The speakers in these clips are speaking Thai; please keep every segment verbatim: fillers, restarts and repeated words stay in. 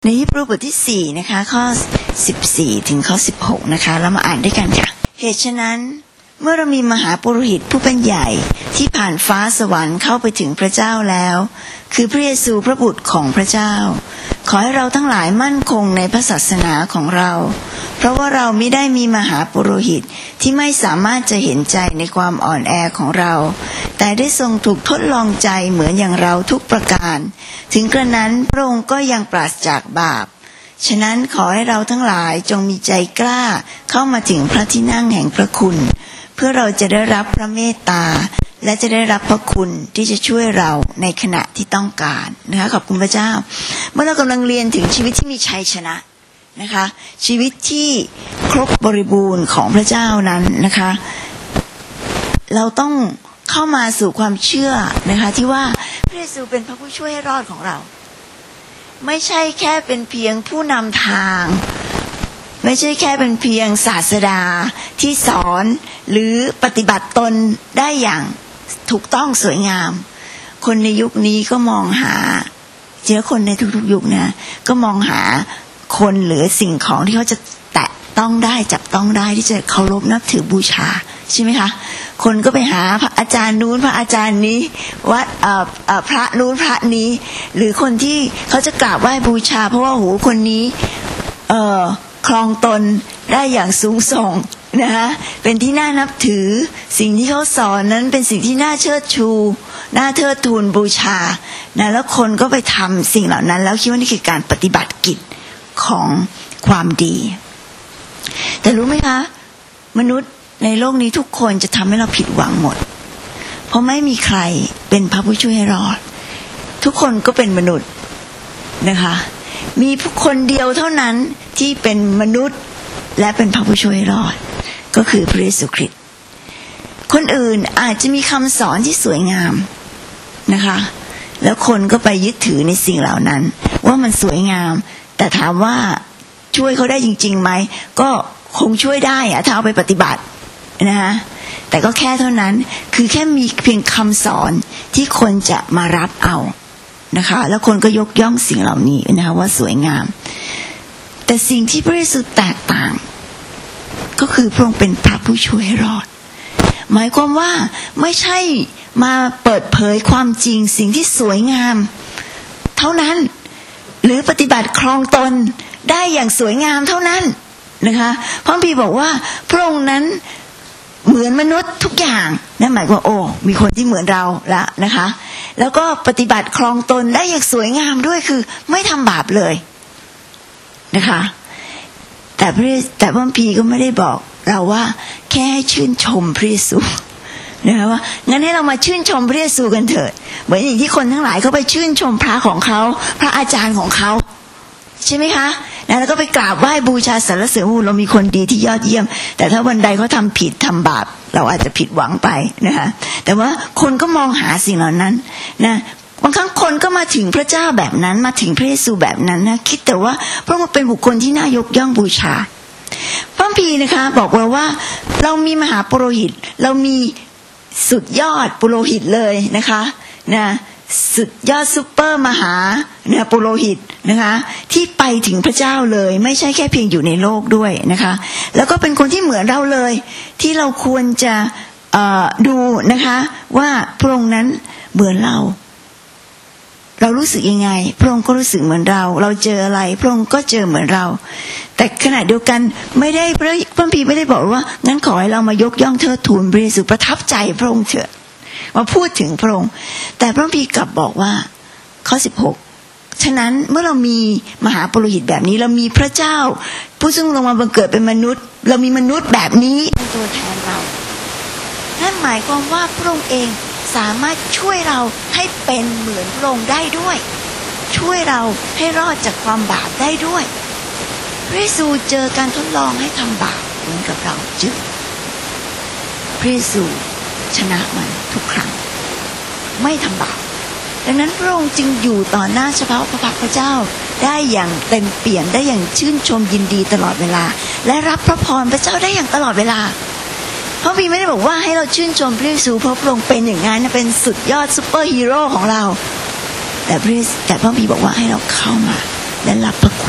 ในฮีบรูบทที่สี่นะคะข้อสิบสี่ถึงข้อสิบหกนะคะเรามาอ่านด้วยกันค่ะเหตุฉะนั้นเมื่อเรามีมหาปุโรหิตผู้เป็นใหญ่ที่ผ่านฟ้าสวรรค์เข้าไปถึงพระเจ้าแล้วคือพระเยซูพระบุตรของพระเจ้าขอให้เราทั้งหลายมั่นคงในพระศาสนาของเราเพราะว่าเราไม่ได้มีมหาปุโรหิตที่ไม่สามารถจะเห็นใจในความอ่อนแอของเราแต่ได้ทรงถูกทดลองใจเหมือนอย่างเราทุกประการถึงกระนั้นพระองค์ก็ยังปราศจากบาปฉะนั้นขอให้เราทั้งหลายจงมีใจกล้าเข้ามาถึงพระที่นั่งแห่งพระคุณเพื่อเราจะได้รับพระเมตตาและจะได้รับพระคุณที่จะช่วยเราในขณะที่ต้องการนะคะขอบคุณพระเจ้าเมื่อเรากำลังเรียนถึงชีวิตที่มีชัยชนะนะคะชีวิตที่ครบบริบูรณ์ของพระเจ้านั้นนะคะเราต้องเข้ามาสู่ความเชื่อนะคะที่ว่าพระเยซูเป็นพระผู้ช่วยให้รอดของเราไม่ใช่แค่เป็นเพียงผู้นำทางไม่ใช่แค่เป็นเพียงศาสดาที่สอนหรือปฏิบัติตนได้อย่างถูกต้องสวยงามคนในยุคนี้ก็มองหาเจอคนในทุกๆยุคนะก็มองหาคนหรือสิ่งของที่เขาจะแตะต้องได้จับต้องได้ที่จะเคารพนับถือบูชาใช่ไหมคะคนก็ไปหาพระอาจารย์นู้นพระอาจารย์นี้วัดเอ่อเอ่อพระนู้นพระนี้หรือคนที่เขาจะกราบไหว้บูชาเพราะว่าโหคนนี้เอ่อครองตนได้อย่างสูงส่งนะฮะเป็นที่น่านับถือสิ่งที่เขาสอนนั้นเป็นสิ่งที่น่าเชิดชูน่าเทิดทูนบูชานะแล้วคนก็ไปทำสิ่งเหล่านั้นแล้วคิดว่านี่คือการปฏิบัติกิจของความดีแต่รู้ไหมคะมนุษย์ในโลกนี้ทุกคนจะทำให้เราผิดหวังหมดเพราะไม่มีใครเป็นพระผู้ช่วยให้รอดทุกคนก็เป็นมนุษย์นะคะมีคนเดียวเท่านั้นที่เป็นมนุษย์และเป็นพระผู้ช่วยให้รอดก็คือพระเยซูคริสต์คนอื่นอาจจะมีคำสอนที่สวยงามนะคะแล้วคนก็ไปยึดถือในสิ่งเหล่านั้นว่ามันสวยงามแต่ถามว่าช่วยเขาได้จริงๆไหมก็คงช่วยได้อะถ้าเอาไปปฏิบัตินะคะแต่ก็แค่เท่านั้นคือแค่มีเพียงคำสอนที่คนจะมารับเอานะคะแล้วคนก็ยกย่องสิ่งเหล่านี้นะคะว่าสวยงามแต่สิ่งที่พระเยซูแตกต่างก็คือพระองค์เป็นพระผู้ช่วยให้รอดหมายความว่าไม่ใช่มาเปิดเผยความจริงสิ่งที่สวยงามเท่านั้นหรือปฏิบัติครองตนได้อย่างสวยงามเท่านั้นนะคะพระคัมภีร์บอกว่าพระองค์นั้นเหมือนมนุษย์ทุกอย่างนั่นหมายความว่าโอ้มีคนที่เหมือนเราละนะคะแล้วก็ปฏิบัติครองตนได้อย่างสวยงามด้วยคือไม่ทำบาปเลยนะคะแต่พระแต่พระคัมภีร์ก็ไม่ได้บอกเราว่าแค่ให้ชื่นชมพระเยซูนะคะว่างั้นให้เรามาชื่นชมพระเยซูกันเถิดเหมือนอย่างที่คนทั้งหลายเขาไปชื่นชมพระของเขาพระอาจารย์ของเขาใช่ไหมคะแล้วก็ไปกราบไหว้บูชาสรรเสริญเรามีคนดีที่ยอดเยี่ยมแต่ถ้าวันใดเขาทำผิดทำบาปเราอาจจะผิดหวังไปนะคะแต่ว่าคนก็มองหาสิ่งเหล่านั้นนะบางครั้งคนก็มาถึงพระเจ้าแบบนั้นมาถึงพระเยซูแบบนั้นนะคิดแต่ว่าพระองค์เป็นบุคคลที่น่ายกย่องบูชาพระคัมภีร์นะคะบอกเราว่าเรามีมหาปุโรหิตเรามีสุดยอดปุโรหิตเลยนะคะนะสุดยอดซุปเปอร์มหาเนี่ยปุโรหิตนะคะที่ไปถึงพระเจ้าเลยไม่ใช่แค่เพียงอยู่ในโลกด้วยนะคะแล้วก็เป็นคนที่เหมือนเราเลยที่เราควรจะเอ่อดูนะคะว่าพระองค์นั้นเหมือนเราเรารู้สึกยังไงพระองค์ก็รู้สึกเหมือนเราเราเจออะไรพระองค์ก็เจอเหมือนเราแต่ขณะเดียวกันไม่ได้พระคัมภีร์ไม่ได้บอกว่างั้นขอให้เรามายกย่องเทิดทูนพระเยซูประทับใจพระองค์เถิดมาพูดถึงพระองค์แต่พระคัมภีร์กลับบอกว่าข้อสิบหกฉะนั้นเมื่อเรามีมหาปุโรหิตแบบนี้เรามีพระเจ้าผู้ซึ่งลงมาบังเกิดเป็นมนุษย์เรามีมนุษย์แบบนี้เป็นตัวแทนเรานั่นหมายความว่าพระองค์เองสามารถช่วยเราให้เป็นเหมือนพระองค์ได้ด้วยช่วยเราให้รอดจากความบาปได้ด้วยพระเยซูเจอการทดลองให้ทำบาปเหมือนกับเราเจอพระเยซูชนะมันทุกครั้งไม่ทำบาปดังนั้นพระองค์จึงอยู่ต่อหน้าเฉพาะพระพักตร์พระเจ้าได้อย่างเต็มเปี่ยมได้อย่างชื่นชมยินดีตลอดเวลาและรับพระพรพระเจ้าได้อย่างตลอดเวลาพระบิดาไม่ได้บอกว่าให้เราชื่นชมพระเยซูเพราะพระองค์เป็นอย่างนั้นเป็นสุดยอดซุปเปอร์ฮีโร่ของเราแต่พระแต่พระบิดาบอกว่าให้เราเข้ามาและรับพระ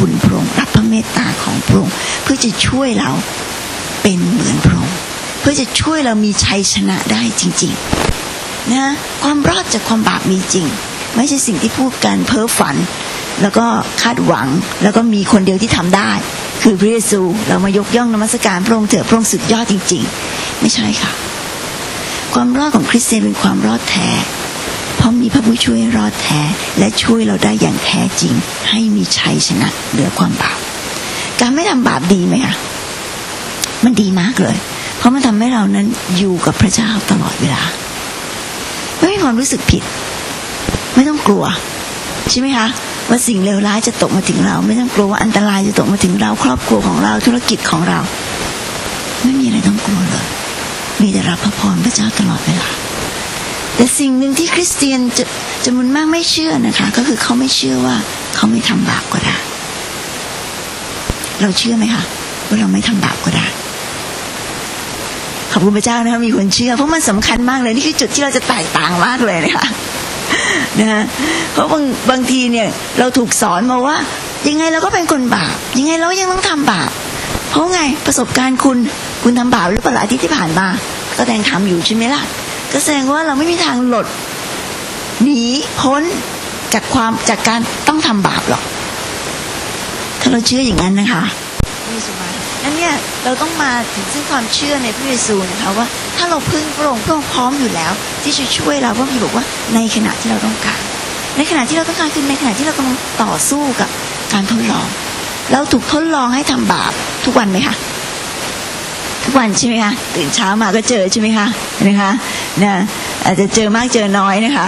คุณพระองค์รับพระเมตตาของพระองค์เพื่อจะช่วยเราเป็นเหมือนพระองค์เพื่อจะช่วยเรามีชัยชนะได้จริงๆนะความรอดจากความบาปมีจริงไม่ใช่สิ่งที่พูดกันเพ้อฝันแล้วก็คาดหวังแล้วก็มีคนเดียวที่ทำได้คือพระเยซูเรามายกย่องนมัสการพระองค์เถิดพระองค์สุดยอดจริงๆไม่ใช่ค่ะความรอดของคริสเตียนเป็นความรอดแท้เพราะมีพระผู้ช่วยรอดแท้และช่วยเราได้อย่างแท้จริงให้มีชัยชนะเหนือความบาปการไม่ทำบาปดีไหมคะมันดีมากเลยเพราะมันทำให้เรานั้นอยู่กับพระเจ้าตลอดเวลาไม่มีความรู้สึกผิดไม่ต้องกลัวใช่ไหมคะว่าสิ่งเลวร้ายจะตกมาถึงเราไม่ต้องกลัวว่าอันตรายจะตกมาถึงเราครอบครัวของเราธุรกิจของเราไม่มีอะไรต้องกลัวเลยมีแต่รับพระพรพระเจ้าตลอดเวลาแต่สิ่งหนึ่งที่คริสเตียนจะจำนวนมากไม่เชื่อนะคะก็คือเขาไม่เชื่อว่าเขาไม่ทำบาปก็ได้เราเชื่อไหมคะว่าเราไม่ทำบาปก็ได้ขอบคุณพระเจ้านะคะมีคนเชื่อเพราะมันสำคัญมากเลยนี่คือจุดที่เราจะแตกต่างมากเลยนะคะนะฮะเพราะบางบางทีเนี่ยเราถูกสอนมาว่ายังไงเราก็เป็นคนบาปยังไงเรายังต้องทำบาปเพราะไงประสบการณ์คุณคุณทำบาปหรือเปล่าอาทิตย์ที่ผ่านมาก็แดงทำอยู่ใช่ไหมล่ะก็แสดงว่าเราไม่มีทางหลดหนีพ้นจากความจากการต้องทำบาปหรอกถ้าเราเชื่ออย่างนั้นนะคะนั่นเนี่ยเราต้องมาถึงซึ่งความเชื่อในพระเยซูนะคะว่าถ้าเราพึ่งพระองค์พระองค์พร้อมอยู่แล้วที่จะช่วยเราเพราะพี่บอกว่าในขณะที่เราต้องการในขณะที่เราต้องการคือในขณะที่เรากำลังต่อสู้กับการทดลองเราถูกทดลองให้ทำบาปทุกวันไหมคะทุกวันใช่ไหมคะตื่นเช้ามาก็เจอใช่ไหมคะนะคะนะอาจจะเจอมากเจอน้อยนะคะ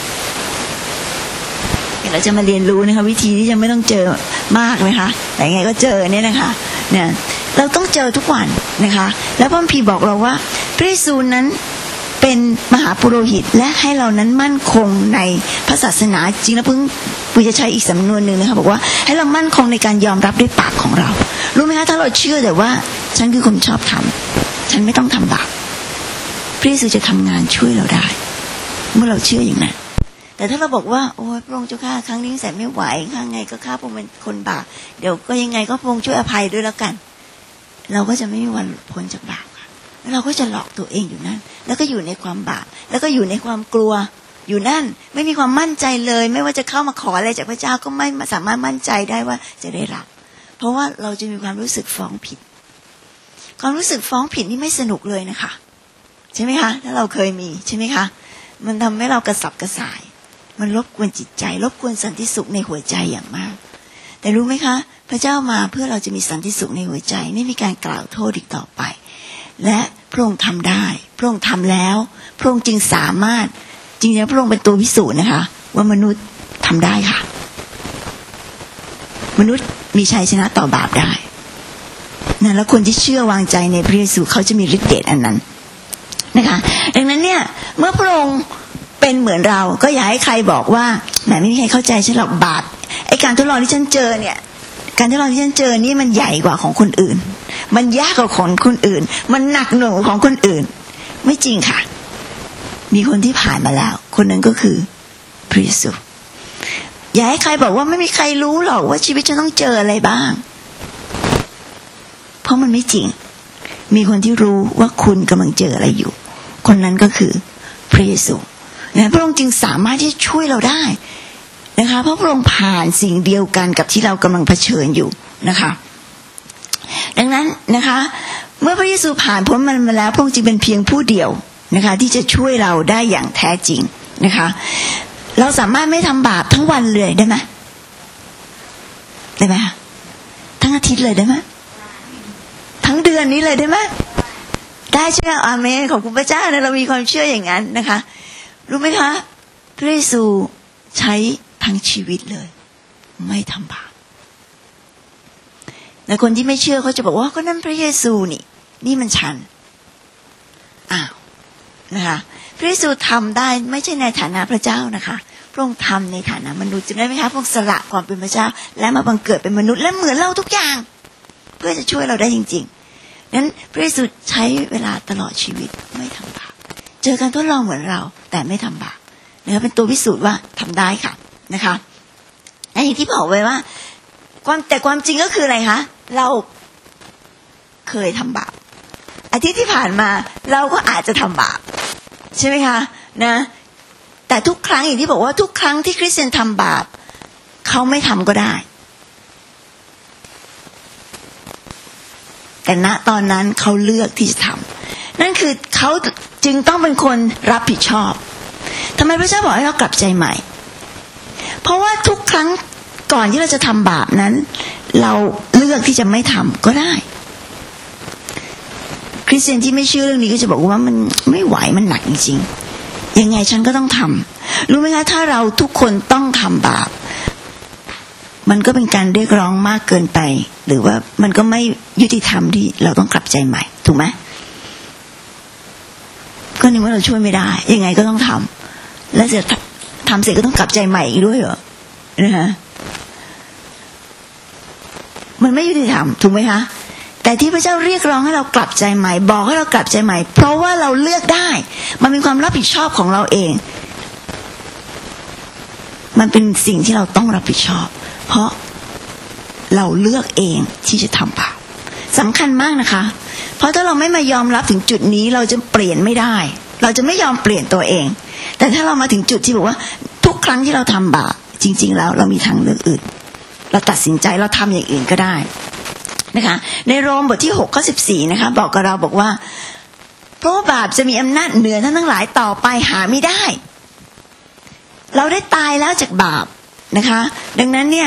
เราจะมาเรียนรู้นะคะวิธีที่จะไม่ต้องเจอมากนะคะแต่ไงก็เจอเนี่ยนะคะเนี่ยเราต้องเจอทุกวันนะคะแล้วพระคัมภีร์บอกเราว่าพระเยซูนั้นเป็นมหาปุโรหิตและให้เรานั้นมั่นคงในพระศาสนาจริงแล้วเพิ่งปุยจะใช้อีกสำนวนหนึ่งนะคะบอกว่าให้เรามั่นคงในการยอมรับด้วยปากของเรารู้ไหมคะถ้าเราเชื่อแต่ว่าฉันคือคนชอบทำฉันไม่ต้องทำบาปพระเยซูจะทำงานช่วยเราได้เมื่อเราเชื่ออย่างนั้นแต่ถ้าเราบอกว่าโอ้ยพระองค์เจ้าข้าครั้งนี้แสนไม่ไหวข้างไงก็ข้าพระองค์เป็นคนบาปเดี๋ยวก็ยังไงก็พระองค์ช่วยอภัยด้วยแล้วกันเราก็จะไม่มีวันพ้นจากบาปค่ะแล้วเราก็จะหลอกตัวเองอยู่นั่นแล้วก็อยู่ในความบาปแล้วก็อยู่ในความกลัวอยู่นั่นไม่มีความมั่นใจเลยไม่ว่าจะเข้ามาขออะไรจากพระเจ้าก็ไม่สามารถมั่นใจได้ว่าจะได้รับเพราะว่าเราจะมีความรู้สึกฟ้องผิดความรู้สึกฟ้องผิดนี่ไม่สนุกเลยนะคะใช่ไหมคะถ้าเราเคยมีใช่ไหมคะมันทำให้เรากระสับกระส่ายมันรบกวนจิตใจรบกวนสันติสุขในหัวใจอย่างมากแต่รู้ไหมคะพระเจ้ามาเพื่อเราจะมีสันติสุขในหัวใจไม่มีการกล่าวโทษอีกต่อไปและพระองค์ทำได้พระองค์ทำแล้วพระองค์จึงสามารถจริงๆพระองค์เป็นตัวพิสูจน์นะคะว่ามนุษย์ทำได้ค่ะมนุษย์มีชัยชนะต่อบาปได้นะแล้วคนที่เชื่อวางใจในพระเยซูเขาจะมีฤทธิ์เดชอันนั้นนะคะดังนั้นเนี่ยเมื่อพระองค์เป็นเหมือนเราก็อย่าให้ใครบอกว่าแหมไม่มีใครเข้าใจฉันหรอกบาปไอ้การทดลองที่ฉันเจอเนี่ยการทดลองที่ฉันเจอนี่มันใหญ่กว่าของคนอื่นมันยากกว่าของคนอื่นมันหนักหน่วงกว่าของคนอื่นไม่จริงค่ะมีคนที่ผ่านมาแล้วคนนั้นก็คือพระเยซูอย่าให้ใครบอกว่าไม่มีใครรู้หรอกว่าชีวิตฉันต้องเจออะไรบ้างเพราะมันไม่จริงมีคนที่รู้ว่าคุณกำลังเจออะไรอยู่คนนั้นก็คือพระเยซูนะพระองค์จึงสามารถที่จะช่วยเราได้นะคะเพราะพระองค์ผ่านสิ่งเดียวกันกับที่เรากำลังเผชิญอยู่นะคะดังนั้นนะคะเมื่อพระเยซูผ่านพ้นมันมาแล้วพระองค์จึงเป็นเพียงผู้เดียวนะคะที่จะช่วยเราได้อย่างแท้จริงนะคะเราสามารถไม่ทำบาปทั้งวันเลยได้ไหมได้ไหมทั้งอาทิตย์เลยได้ไหมทั้งเดือนนี้เลยได้ไหมได้ใช่ไหมอาเมนขอบคุณพระเจ้านะเรามีความเชื่ออย่างนั้นนะคะรู้ไหมคะพระเยซูใช้ทั้งชีวิตเลยไม่ทำบาปแต่คนที่ไม่เชื่อเขาจะบอกว่าก็นั่นพระเยซูนี่นี่มันฉันอ้าวนะคะพระเยซูทำได้ไม่ใช่ในฐานะพระเจ้านะคะพระองค์ทำในฐานะมนุษย์จำได้ไหมคะพระองค์สละความเป็นพระเจ้าและมาบังเกิดเป็นมนุษย์และเหมือนเราทุกอย่างเพื่อจะช่วยเราได้จริงๆนั้นพระเยซูใช้เวลาตลอดชีวิตไม่ทำบาปเจอการทดลองเหมือนเราแต่ไม่ทำบาปนะคะเป็นตัวพิสูจน์ว่าทำได้ค่ะนะคะและอย่างที่บอกไว้ว่าความแต่ความจริงก็คืออะไรคะเราเคยทำบาปอาทิตย์ที่ผ่านมาเราก็อาจจะทำบาปใช่ไหมคะนะแต่ทุกครั้งอย่างที่บอกว่าทุกครั้งที่คริสเตียนทำบาปเขาไม่ทำก็ได้แต่ณตอนนั้นเขาเลือกที่จะทำนั่นคือเขาจึงต้องเป็นคนรับผิดชอบทำไมพระเจ้าบอกให้เรากลับใจใหม่เพราะว่าทุกครั้งก่อนที่เราจะทำบาปนั้นเราเลือกที่จะไม่ทำก็ได้คริสเตียนที่ไม่เชื่อเรื่องนี้ก็จะบอกว่ามันไม่ไหวมันหนักจริงๆยังไงฉันก็ต้องทำรู้ไหมคะถ้าเราทุกคนต้องทำบาปมันก็เป็นการเรียกร้องมากเกินไปหรือว่ามันก็ไม่ยุติธรรมที่เราต้องกลับใจใหม่ถูกไหมก็นึกว่าเราช่วยไม่ได้ยังไงก็ต้องทำแล้วจะทำเสร็จก็ต้องกลับใจใหม่อีกด้วยเหรอนะฮะมันไม่ยุติธรรมถูกไหมคะแต่ที่พระเจ้าเรียกร้องให้เรากลับใจใหม่บอกให้เรากลับใจใหม่เพราะว่าเราเลือกได้มันเป็นความรับผิดชอบของเราเองมันเป็นสิ่งที่เราต้องรับผิดชอบเพราะเราเลือกเองที่จะทำบาปสำคัญมากนะคะเพราะถ้าเราไม่มายอมรับถึงจุดนี้เราจะเปลี่ยนไม่ได้เราจะไม่ยอมเปลี่ยนตัวเองแต่ถ้าเรามาถึงจุดที่บอกว่าทุกครั้งที่เราทำบาปจริงๆแล้วเรามีทางเลือกอื่นเราตัดสินใจเราทำอย่างอื่นก็ได้นะคะในโรมบทที่หกข้อสิบสี่นะคะบอกกับเราบอกว่าเพราะบาปจะมีอำนาจเหนือท่านทั้งหลายต่อไปหาไม่ได้เราได้ตายแล้วจากบาปนะคะดังนั้นเนี่ย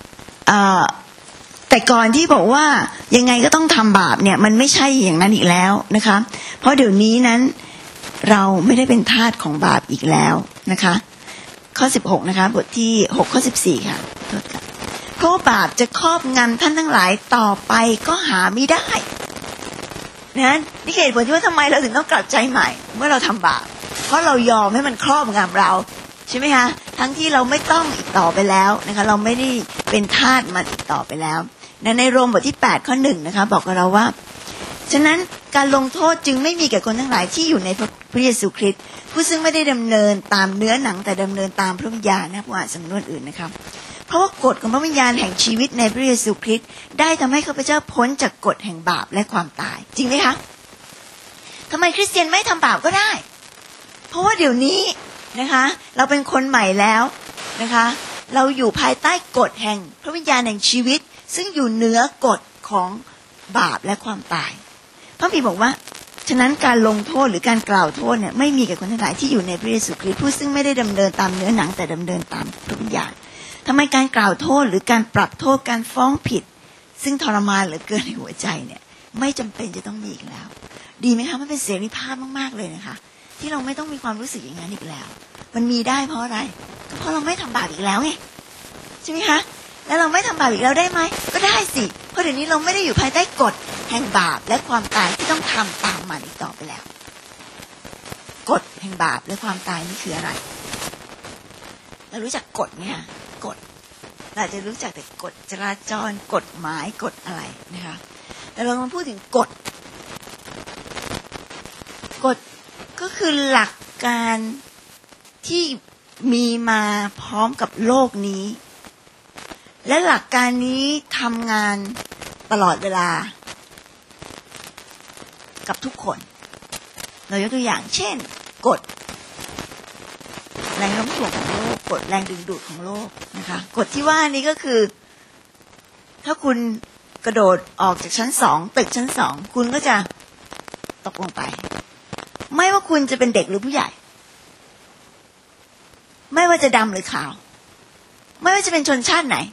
แต่ก่อนที่บอกว่ายังไงก็ต้องทำบาปเนี่ยมันไม่ใช่อย่างนั้นอีกแล้วนะคะเพราะเดี๋ยวนี้นั้นเราไม่ได้เป็นทาสของบาปอีกแล้วนะคะข้อสิบหกนะคะบทที่หกข้อสิบสี่ค่ะโทษค่ะเพราะบาปจะครอบงำท่านทั้งหลายต่อไปก็หาไม่ได้นะนี่เหตุผลที่ว่าทำไมเราถึงต้องกลับใจใหม่เมื่อเราทำบาปเพราะเรายอมให้มันครอบงำเราใช่ไหมคะทั้งที่เราไม่ต้องอีกต่อไปแล้วนะคะเราไม่ได้เป็นทาสมันอีกต่อไปแล้วในโรมบทที่แปดข้อหนึ่งนะคะบอกกับเราว่าฉะนั้นการลงโทษจึงไม่มีแก่คนทั้งหลายที่อยู่ในพระเยซูคริสต์ผู้ซึ่งไม่ได้ดำเนินตามเนื้อหนังแต่ดำเนินตามพระวิญญาณนะผู้อ่านสำนวนอื่นนะครับเพราะว่ากฎของพระวิญญาณแห่งชีวิตในพระเยซูคริสต์ได้ทำให้ข้าพเจ้าพ้นจากกฎแห่งบาปและความตายจริงไหมคะทำไมคริสเตียนไม่ทำบาปก็ได้เพราะว่าเดี๋ยวนี้นะคะเราเป็นคนใหม่แล้วนะคะเราอยู่ภายใต้กฎแห่งพระวิญญาณแห่งชีวิตซึ่งอยู่เหนือกฎของบาปและความตายพระบิดาบอกว่าฉะนั้นการลงโทษหรือการกล่าวโทษเนี่ยไม่มีแก่คนทั้งหลายที่อยู่ในพระเยซูคริสต์ผู้ซึ่งไม่ได้ดำเนินตามเนื้อหนังแต่ดำเนินตามพระวิญญาณทำไมการกล่าวโทษหรือการปรับโทษการฟ้องผิดซึ่งทรมานเหลือเกินในหัวใจเนี่ยไม่จำเป็นจะต้องมีอีกแล้วดีไหมคะมันเป็นเสรีภาพมากๆเลยนะคะที่เราไม่ต้องมีความรู้สึกอย่างนั้นอีกแล้วมันมีได้เพราะอะไรก็เพราะเราไม่ทำบาปอีกแล้วไงใช่ไหมคะแล้วเราไม่ทำบาปอีกแล้วได้ไหมก็ได้สิเพราะเดี๋ยวนี้เราไม่ได้อยู่ภายใต้กฎแห่งบาปและความตายที่ต้องทำตามมันอีกต่อไปแล้วกฎแห่งบาปและความตายนี่คืออะไรเรารู้จักกฎไหมคะกฎเราจะรู้จักแต่กฎจราจรกฎหมายกฎอะไรนะคะแต่เรามาพูดถึงกฎกฎก็คือหลักการที่มีมาพร้อมกับโลกนี้และหลักการนี้ทำงานตลอดเวลากับทุกคนเรายกตัวอย่างเช่นกฎแรงโน้มถ่วงของโลกกฎแรงดึงดูดของโลกนะคะกฎที่ว่านี้ก็คือถ้าคุณกระโดดออกจากชั้นสองตึกชั้นสองคุณก็จะตกลงไปไม่ว่าคุณจะเป็นเด็กหรือผู้ใหญ่ไม่ว่าจะดำหรือขาวไม่ว่าจะเป็นชนชาติไหน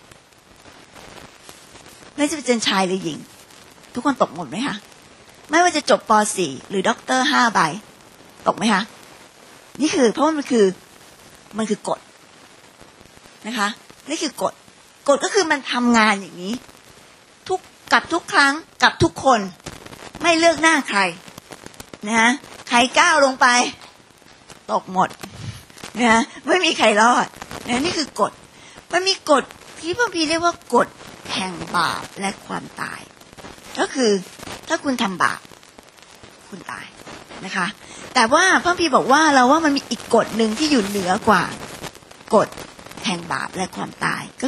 ไม่ว่าจะเป็นชายหรือหญิงทุกคนตกหมดไหมคะไม่ว่าจะจบป.สี่ หรือด็อกเตอร์ห้าใบตกไหมคะนี่คือเพราะว่ามันคือมันคือกฎนะคะนี่คือกฎกฎก็คือมันทำงานอย่างนี้ทุกกับทุกครั้งกับทุกคนไม่เลือกหน้าใครนะฮะใครก้าวลงไปตกหมดนะไม่มีใครรอดนะนี่คือกฎมันมีกฎที่พระพีเรียกว่ากฎแห่งบาปและความตายก็คือถ้าคุณทำบาปคุณตายนะคะแต่ว่าพระพีบอกว่าเราว่ามันมีอีกกฎหนึ่งที่อยู่เหนือกว่ากฎแห่งบาปและความตายก็คือก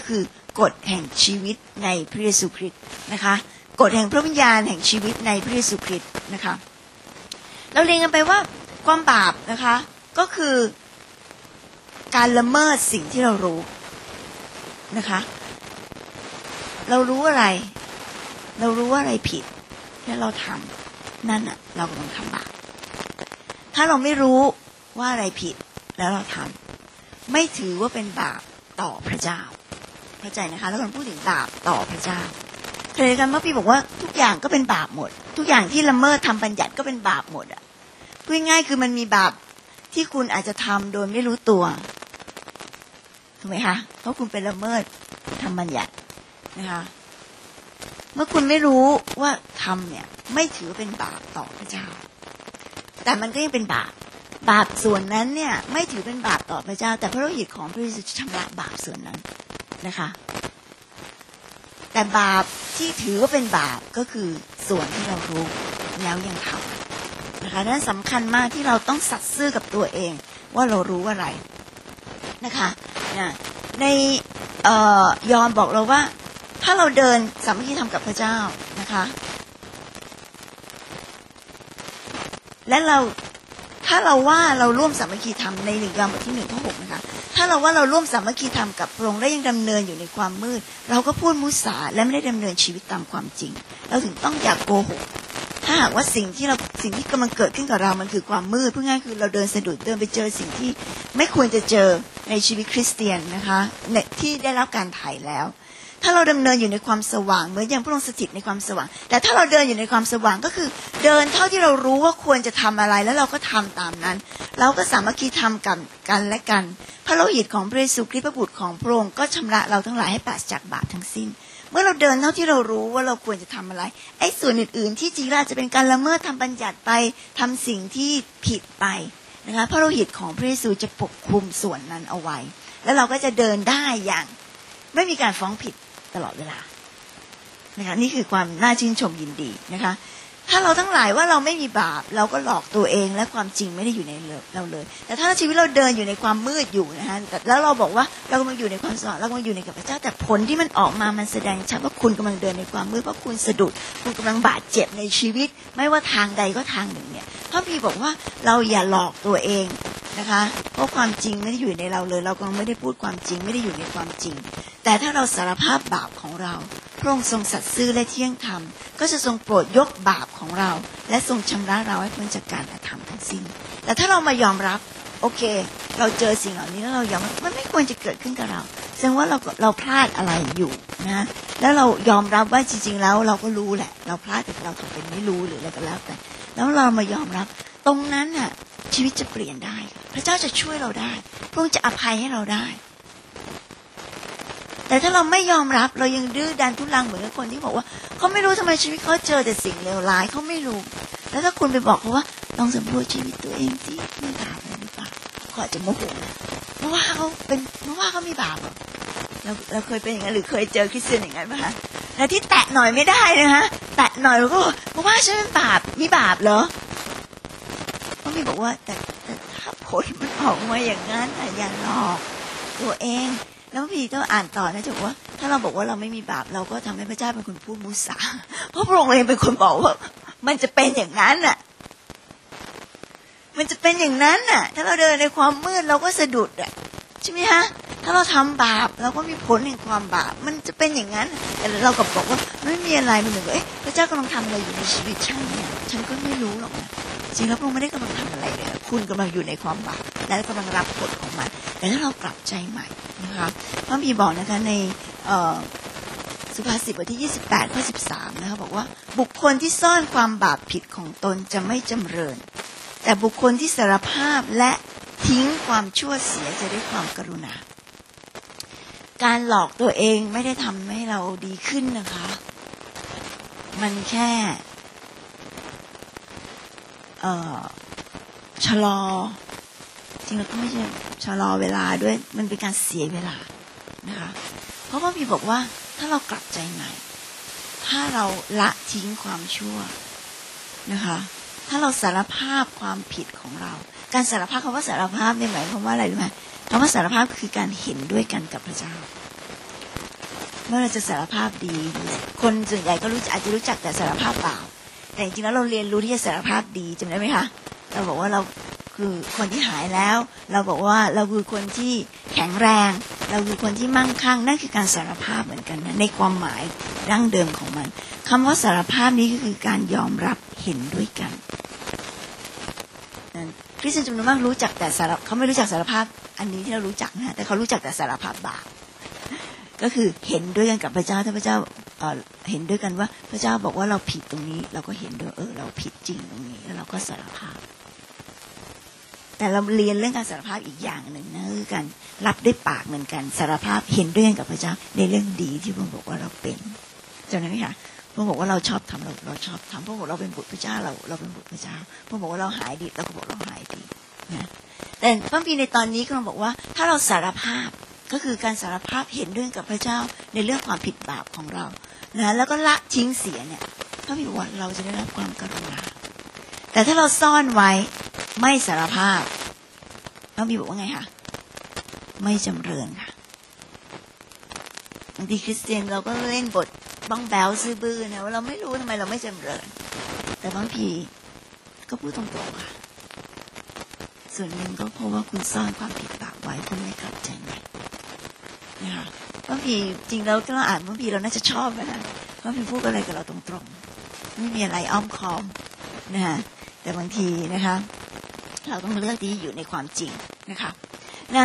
กฎแห่งชีวิตในพระเยซูคริสต์นะคะกฎแห่งพระวิญญาณแห่งชีวิตในพระเยซูคริสต์นะคะเราเรียนกันไปว่าความบาปนะคะก็คือการละเมิดสิ่งที่เรารู้นะคะเรารู้อะไรเรารู้ว่าอะไรผิดแล้วเราทำนั่นน่ะเรากำลังทำบาปถ้าเราไม่รู้ว่าอะไรผิดแล้วเราทำไม่ถือว่าเป็นบาปต่อพระเจ้าเข้าใจนะคะแล้วเราพูดถึงบาปต่อพระเจ้าเคยกันเมื่อพี่บอกว่าทุกอย่างก็เป็นบาปหมดทุกอย่างที่ละเมิดทำบัญญัติก็เป็นบาปหมดอ่ะพูดง่ายๆคือมันมีบาปที่คุณอาจจะทำโดยไม่รู้ตัวถูกไหมคะเพราะคุณไปละเมิดทำบัญญัตินะคะเมื่อคุณไม่รู้ว่าทำเนี่ยไม่ถือเป็นบาปต่อพระเจ้าแต่มันก็ยังเป็นบาปบาปส่วนนั้นเนี่ยไม่ถือเป็นบาปต่อพระเจ้าแต่พระโลหิตของพระเยซูชำระบาปส่วนนั้นนะคะแต่บาปที่ถือว่าเป็นบาปก็คือส่วนที่เรารู้แล้วยังทำนะคะนั้นสำคัญมากที่เราต้องสัตย์ซื่อกับตัวเองว่าเรารู้อะไรนะคะนะในเอ่อยอห์นบอกเราว่าถ้าเราเดินสามัคคีธรรมกับพระเจ้านะคะและเราถ้าเราว่าเราร่วมสามัคคีธรรมในหนึ่งยอห์นบทที่หนึ่งข้อหกนะคะถ้าเราว่าเราร่วมสามัคคีธรรมกับพระองค์และยังดำเนินอยู่ในความมืดเราก็พูดมุสาและไม่ได้ดำเนินชีวิตตามความจริงเราถึงต้องอย่าโกหกถ้าหากว่าสิ่งที่เราสิ่งที่กำลังเกิดขึ้นกับเรามันคือความมืดพูดง่ายคือเราเดินสะดุดเดินไปเจอสิ่งที่ไม่ควรจะเจอในชีวิตคริสเตียนนะคะที่ได้รับการไถ่แล้วถ้าเราดำเนินอยู่ในความสว่างเหมือนอย่างพระองค์สถิตในความสว่างแต่ถ้าเราเดินอยู่ในความสว่างก็คือเดินเท่าที่เรารู้ว่าควรจะทำอะไรแล้วเราก็ทำตามนั้นเราก็สามัคคีทำกันกันและกันพระโลหิตของพระเยซูคริสต์พระบุตรของพระองค์ก็ชำระเราทั้งหลายให้ปราศจากบาปทั้งสิ้นเมื่อเราเดินเท่าที่เรารู้ว่าเราควรจะทำอะไรไอ้ส่วนอื่นๆที่จริงแล้วจะเป็นการละเมิดทำบัญญัติไปทำสิ่งที่ผิดไปนะคะพระโลหิตของพระเยซูจะปกคลุมส่วนนั้นเอาไว้แล้วเราก็จะเดินได้อย่างไม่มีการฟ้องผิดตลอดเวลานะคะนี่คือความน่าชื่นชมยินดีนะคะถ้าเราทั้งหลายว่าเราไม่มีบาปเราก็หลอกตัวเองและความจริงไม่ได้อยู่ในเราเลยแต่ถ้าชีวิตเราเดินอยู่ในความมืดอยู่นะคะแล้วเราบอกว่าเรากำลังอยู่ในความสว่างเรากำลังอยู่ในกับพระเจ้าแต่ผลที่มันออกมามันแสดงชัดว่าคุณกำลังเดินในความมืดเพราะคุณสะดุดคุณกำลังบาดเจ็บในชีวิตไม่ว่าทางใดก็ทางหนึ่งเนี่ยพระพีบอกว่าเราอย่าหลอกตัวเองนะคะเพราะความจริงไม่ได้อยู่ในเราเลยเรากำลังไม่ได้พูดความจริงไม่ได้อยู่ในความจริงแต่ถ้าเราสารภาพบาปของเราพระองค์ทรงสัตย์ซื่อและเที่ยงธรรมก็จะทรงโปรดยกบาปของเราและทรงชำระเราให้พ้นจากการกระทำทั้งสิ้นแต่ถ้าเรามายอมรับโอเคเราเจอสิ่งเหล่านี้แล้วเรายอมมันไม่ควรจะเกิดขึ้นกับเราแสดงว่าเราเราพลาดอะไรอยู่นะแล้วเรายอมรับว่าจริงๆแล้วเราก็รู้แหละเราพลาดแต่เราทำเป็นไม่รู้หรืออะไรก็แล้วแต่แล้วเรามายอมรับตรงนั้นน่ะชีวิตจะเปลี่ยนได้พระเจ้าจะช่วยเราได้พระองค์จะอภัยให้เราได้แต่ถ้าเราไม่ยอมรับเรายังดื้อดันทุรังเหมือนกับคนที่บอกว่าเขาไม่รู้ทำไมชีวิตเขาเจอแต่สิ่งเลวร้ายเขาไม่รู้แล้วถ้าคุณไปบอกเขาว่าลองสำรวจชีวิตตัวเองสิมีบาปอะไรหรือเปล่าเขาอาจจะโมโหนะเพราะว่าเขาเป็นเพราะว่าเขามีบาปเราเราเคยเป็นอย่างนั้นหรือเคยเจอคริสเตียนอย่างนั้นไหมคะแต่ที่แตะหน่อยไม่ได้นะคะแตะหน่อยเราก็เพราะว่าฉันเป็นบาปมีบาปเหรอเขาไม่บอกว่าแต่แต่ถ้าผลมันออกมาอย่างนั้นอย่าหลอกตัวเองแล้วพี่ต้องอ่านต่อนะจ๊ะว่าถ้าเราบอกว่าเราไม่มีบาปเราก็ทำให้พระเจ้าเป็นคนพูดมุสาเพราะพระองค์เองเป็นคนบอกว่ามันจะเป็นอย่างนั้นน่ะมันจะเป็นอย่างนั้นน่ะถ้าเราเดินในความมืดเราก็สะดุดอ่ะใช่ไหมฮะถ้าเราทำบาปเราก็มีผลแห่งความบาปมันจะเป็นอย่างนั้นแต่เราก็บอกว่าไม่มีอะไรมันเหมือนกับเอ๊ะพระเจ้ากำลังทำอะไรอยู่ในชีวิตฉันเนี่ยฉันก็ไม่รู้หรอกนะจริงแล้วพระองค์ไม่ได้กำลังทำอะไรเลยคุณกำลังอยู่ในความบาปและกำลังรับผลของมันแต่ถ้าเรากลับใจใหม่นะคะพระบีบอกนะคะในสุภาษิตบทที่ยี่สิบแปดข้อสิบสามนะคะบอกว่าบุคคลที่ซ่อนความบาปผิดของตนจะไม่จำเริญแต่บุคคลที่สารภาพและทิ้งความชั่วเสียจะได้ความกรุณาการหลอกตัวเองไม่ได้ทำให้เราดีขึ้นนะคะมันแค่เอ่อชะลอจริงๆแล้วก็ไม่ใช่ชะลอเวลาด้วยมันเป็นการเสียเวลานะคะเพราะว่าพี่บอกว่าถ้าเรากลับใจใหม่ถ้าเราละทิ้งความชั่วนะคะถ้าเราสารภาพความผิดของเราการสารภาพคำว่าสารภาพเนี่ยหมายความว่าอะไรรู้ไหมคำว่าสารภาพคือการเห็นด้วยกันกับพระเจ้าเมื่อเราจะสารภาพดีคนส่วนใหญ่ก็รู้อาจจะรู้จักแต่สารภาพบาปแต่จริงๆแล้วเราเรียนรู้ที่จะสารภาพดีจำได้ไหมคะเราบอกว่าเราคือคนที่หายแล้วเราบอกว่าเราคือคนที่แข็งแรงเราคือคนที่มั่งคั่งนั่นคือการสารภาพเหมือนกันนะในความหมายดั้งเดิมของมันคำว่าสารภาพนี้ก็คือการยอมรับเห็นด้วยกันคริสเตียนจำนวนมากรู้จักแต่สารเขาไม่รู้จักสารภาพอันนี้ที่เรารู้จักนะแต่เขารู้จักแต่สารภาพบาปก็คือเห็นด้วยกันกับพระเจ้าถ้าพระเจ้าเอ่อเห็นด้วยกันว่าพระเจ้าบอกว่าเราผิดตรงนี้เราก็เห็นด้วยเออเราผิดจริงตรงนี้แล้วเราก็สารภาพแต่เราเรียนเรื่องการสารภาพอีกอย่างหนึ่งนะคือการรับด้วยปากเหมือนกันสารภาพเห็นด้วยกันกับพระเจ้าในเรื่องดีที่พระองค์บอกว่าเราเป็นจำได้ไหมคะพระองค์บอกว่าเราชอบทำเราเราชอบทำพระองค์บอกเราเป็นบุตรพระเจ้าเราเราเป็นบุตรพระเจ้าพระองค์บอกว่าเราหายดีเราก็บอกเราหายดีนะแต่พระคัมภีร์ในตอนนี้ก็บอกว่าถ้าเราสารภาพก็คือการสารภาพเห็นด้วยกับพระเจ้าในเรื่องความผิดบาปของเรานะแล้วก็ละทิ้งเสียเนี่ยพระบิดาเราจะได้รับความกรุณาแต่ถ้าเราซ่อนไว้ไม่สารภาพพระบิดาบอกว่าไงคะไม่จำเริญค่ะบางทีคริสเตียนเราก็เล่นบทบ้องแบ้วซื่อบื้อนะว่าเราไม่รู้ทำไมเราไม่จำเริญแต่บางทีก็พูดตรงๆค่ะส่วนหนึ่งก็เพราะว่าคุณซ่อนความผิดบาปไว้คุณไม่กลับใจใหม่นะคะบางทีจริงแล้วถ้าเราอ่านบางทีเราน่าจะชอบนะบางทีพูดอะไรกับเราตรงๆไม่มีอะไรอ้อมค้อมนะคะแต่บางทีนะคะเราต้องเลือกที่อยู่ในความจริงนะคะนะ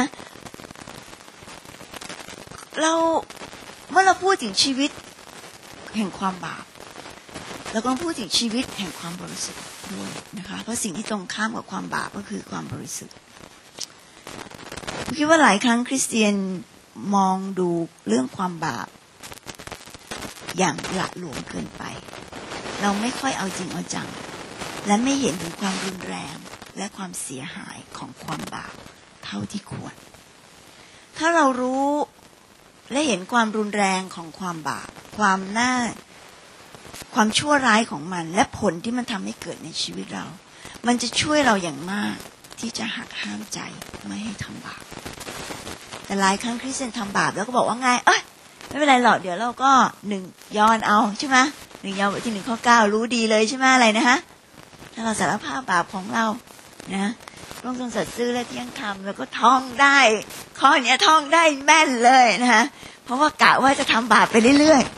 เราเมื่อเราพูดถึงชีวิตแห่งความบาปเราก็ต้องพูดถึงชีวิตแห่งความบริสุทธิ์ด้วยนะคะเพราะสิ่งที่ตรงข้ามกับความบาปก็คือความบริสุทธิ์ผมคิดว่าหลายครั้งคริสเตียนมองดูเรื่องความบาปอย่างละหลวมเกินไปเราไม่ค่อยเอาจริงเอาจังและไม่เห็นถึงความรุนแรงและความเสียหายของความบาปเท่าที่ควรถ้าเรารู้และเห็นความรุนแรงของความบาปความน่าความชั่วร้ายของมันและผลที่มันทำให้เกิดในชีวิตเรามันจะช่วยเราอย่างมากที่จะหักห้ามใจไม่ให้ทำบาปแต่หลายครั้งคริสเตียนทำบาปแล้วก็บอกว่าไงเอ้ยไม่เป็นไรหรอกเดี๋ยวเราก็หนึ่งย้อนเอาใช่ไหมหนึ่งย้อนบทที่หนึ่งข้อเก้ารู้ดีเลยใช่ไหมอะไรนะฮะถ้าเราสารภาพบาปของเรานะต้องทรงสัตย์ซื่อและเที่ยงธรรมแล้วก็ท่องได้ข้อนี้ท่องได้แม่นเลยนะฮะเพราะว่ากะว่าจะทำบาปไปเรื่อย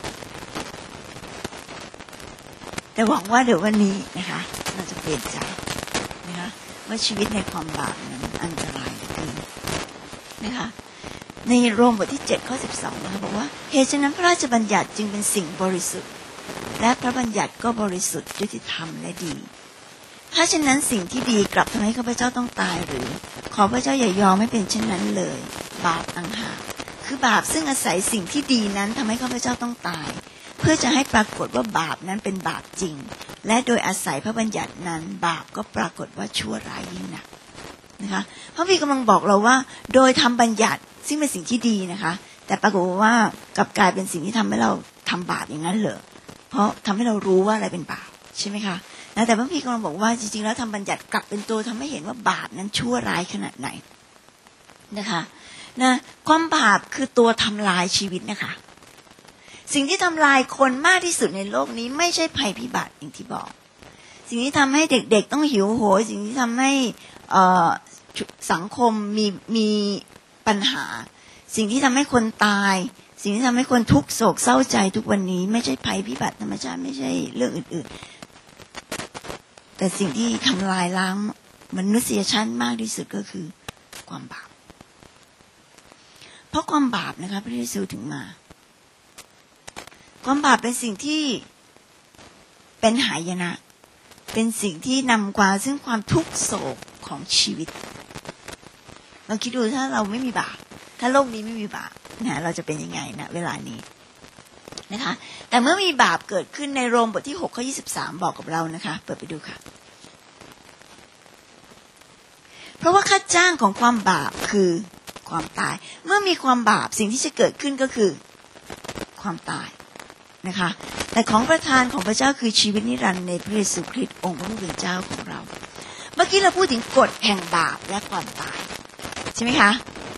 ๆแต่หวังว่าเดี๋ยววันนี้นะคะเราจะเปลี่ยนใจนะคะว่าชีวิตในความบาปนั้นอันตรายเกินนะคะในโรมบทที่เจ็ดข้อสิบสองนะคะบอกว่าเหตุฉะนั้นพระราชบัญญัติจึงเป็นสิ่งบริสุทธิ์และพระบัญญัติก็บริสุทธิ์ยุติธรรมและดีถ้าเช่นนั้นสิ่งที่ดีกลับทำให้ข้าพเจ้าต้องตายหรือขอพระเจ้าอย่ายอมให้เป็นเช่นนั้นเลยบาปต่างหากคือบาปซึ่งอาศัยสิ่งที่ดีนั้นทำให้ข้าพเจ้าต้องตายเพื่อจะให้ปรากฏว่าบาปนั้นเป็นบาปจริงและโดยอาศัยพระบัญญัตินั้นบาปก็ปรากฏว่าชั่วร้ายยิ่งนักนะคะพระบิดากำลังบอกเราว่าโดยทำบัญญัติซึ่งเป็นสิ่งที่ดีนะคะแต่ปรากฏว่ากลับกลายเป็นสิ่งที่ทำให้เราทำบาปอย่างนั้นเหรอเพราะทำให้เรารู้ว่าอะไรเป็นบาปใช่ไหมคะนะแต่พระพี่กำลังบอกว่าจริงๆแล้วทำบัญญัติกลับเป็นตัวทำให้เห็นว่าบาปนั้นชั่วร้ายขนาดไหนนะคะนะความบาปคือตัวทำลายชีวิตนะคะสิ่งที่ทำลายคนมากที่สุดในโลกนี้ไม่ใช่ภัยพิบัติอย่างที่บอกสิ่งที่ทำให้เด็กๆต้องหิวโหยสิ่งที่ทำให้สังคมมีมีปัญหาสิ่งที่ทำให้คนตายสิ่งที่ทำให้คนทุกข์โศกเศร้าใจทุกวันนี้ไม่ใช่ภัยพิบัติธรรมชาติไม่ใช่เรื่องอื่นๆแต่สิ่งที่ทำลายล้างมนุษยชาติมากที่สุดก็คือความบาปเพราะความบาปนะคะพระเยซูถึงมาความบาปเป็นสิ่งที่เป็นหายนะเป็นสิ่งที่นำกว่าซึ่งความทุกข์โศกของชีวิตเราคิดดูถ้าเราไม่มีบาปถ้าโลกนี้ไม่มีบาปนะเราจะเป็นยังไงนะเวลานี้นะคะแต่เมื่อมีบาปเกิดขึ้นในโรมบทที่หกข้อยี่สิบสามบอกกับเรานะคะเปิดไปดูค่ะเพราะว่าค่าจ้างของความบาปคือความตายเมื่อมีความบาปสิ่งที่จะเกิดขึ้นก็คือความตายนะคะแต่ของประทานของพระเจ้าคือชีวิตนิรันดร์ในพระเยซูคริสต์องค์พระผู้เป็นเจ้าของเราเมื่อกี้เราพูดถึงกฎแห่งบาปและความตายใช่ไหมคะ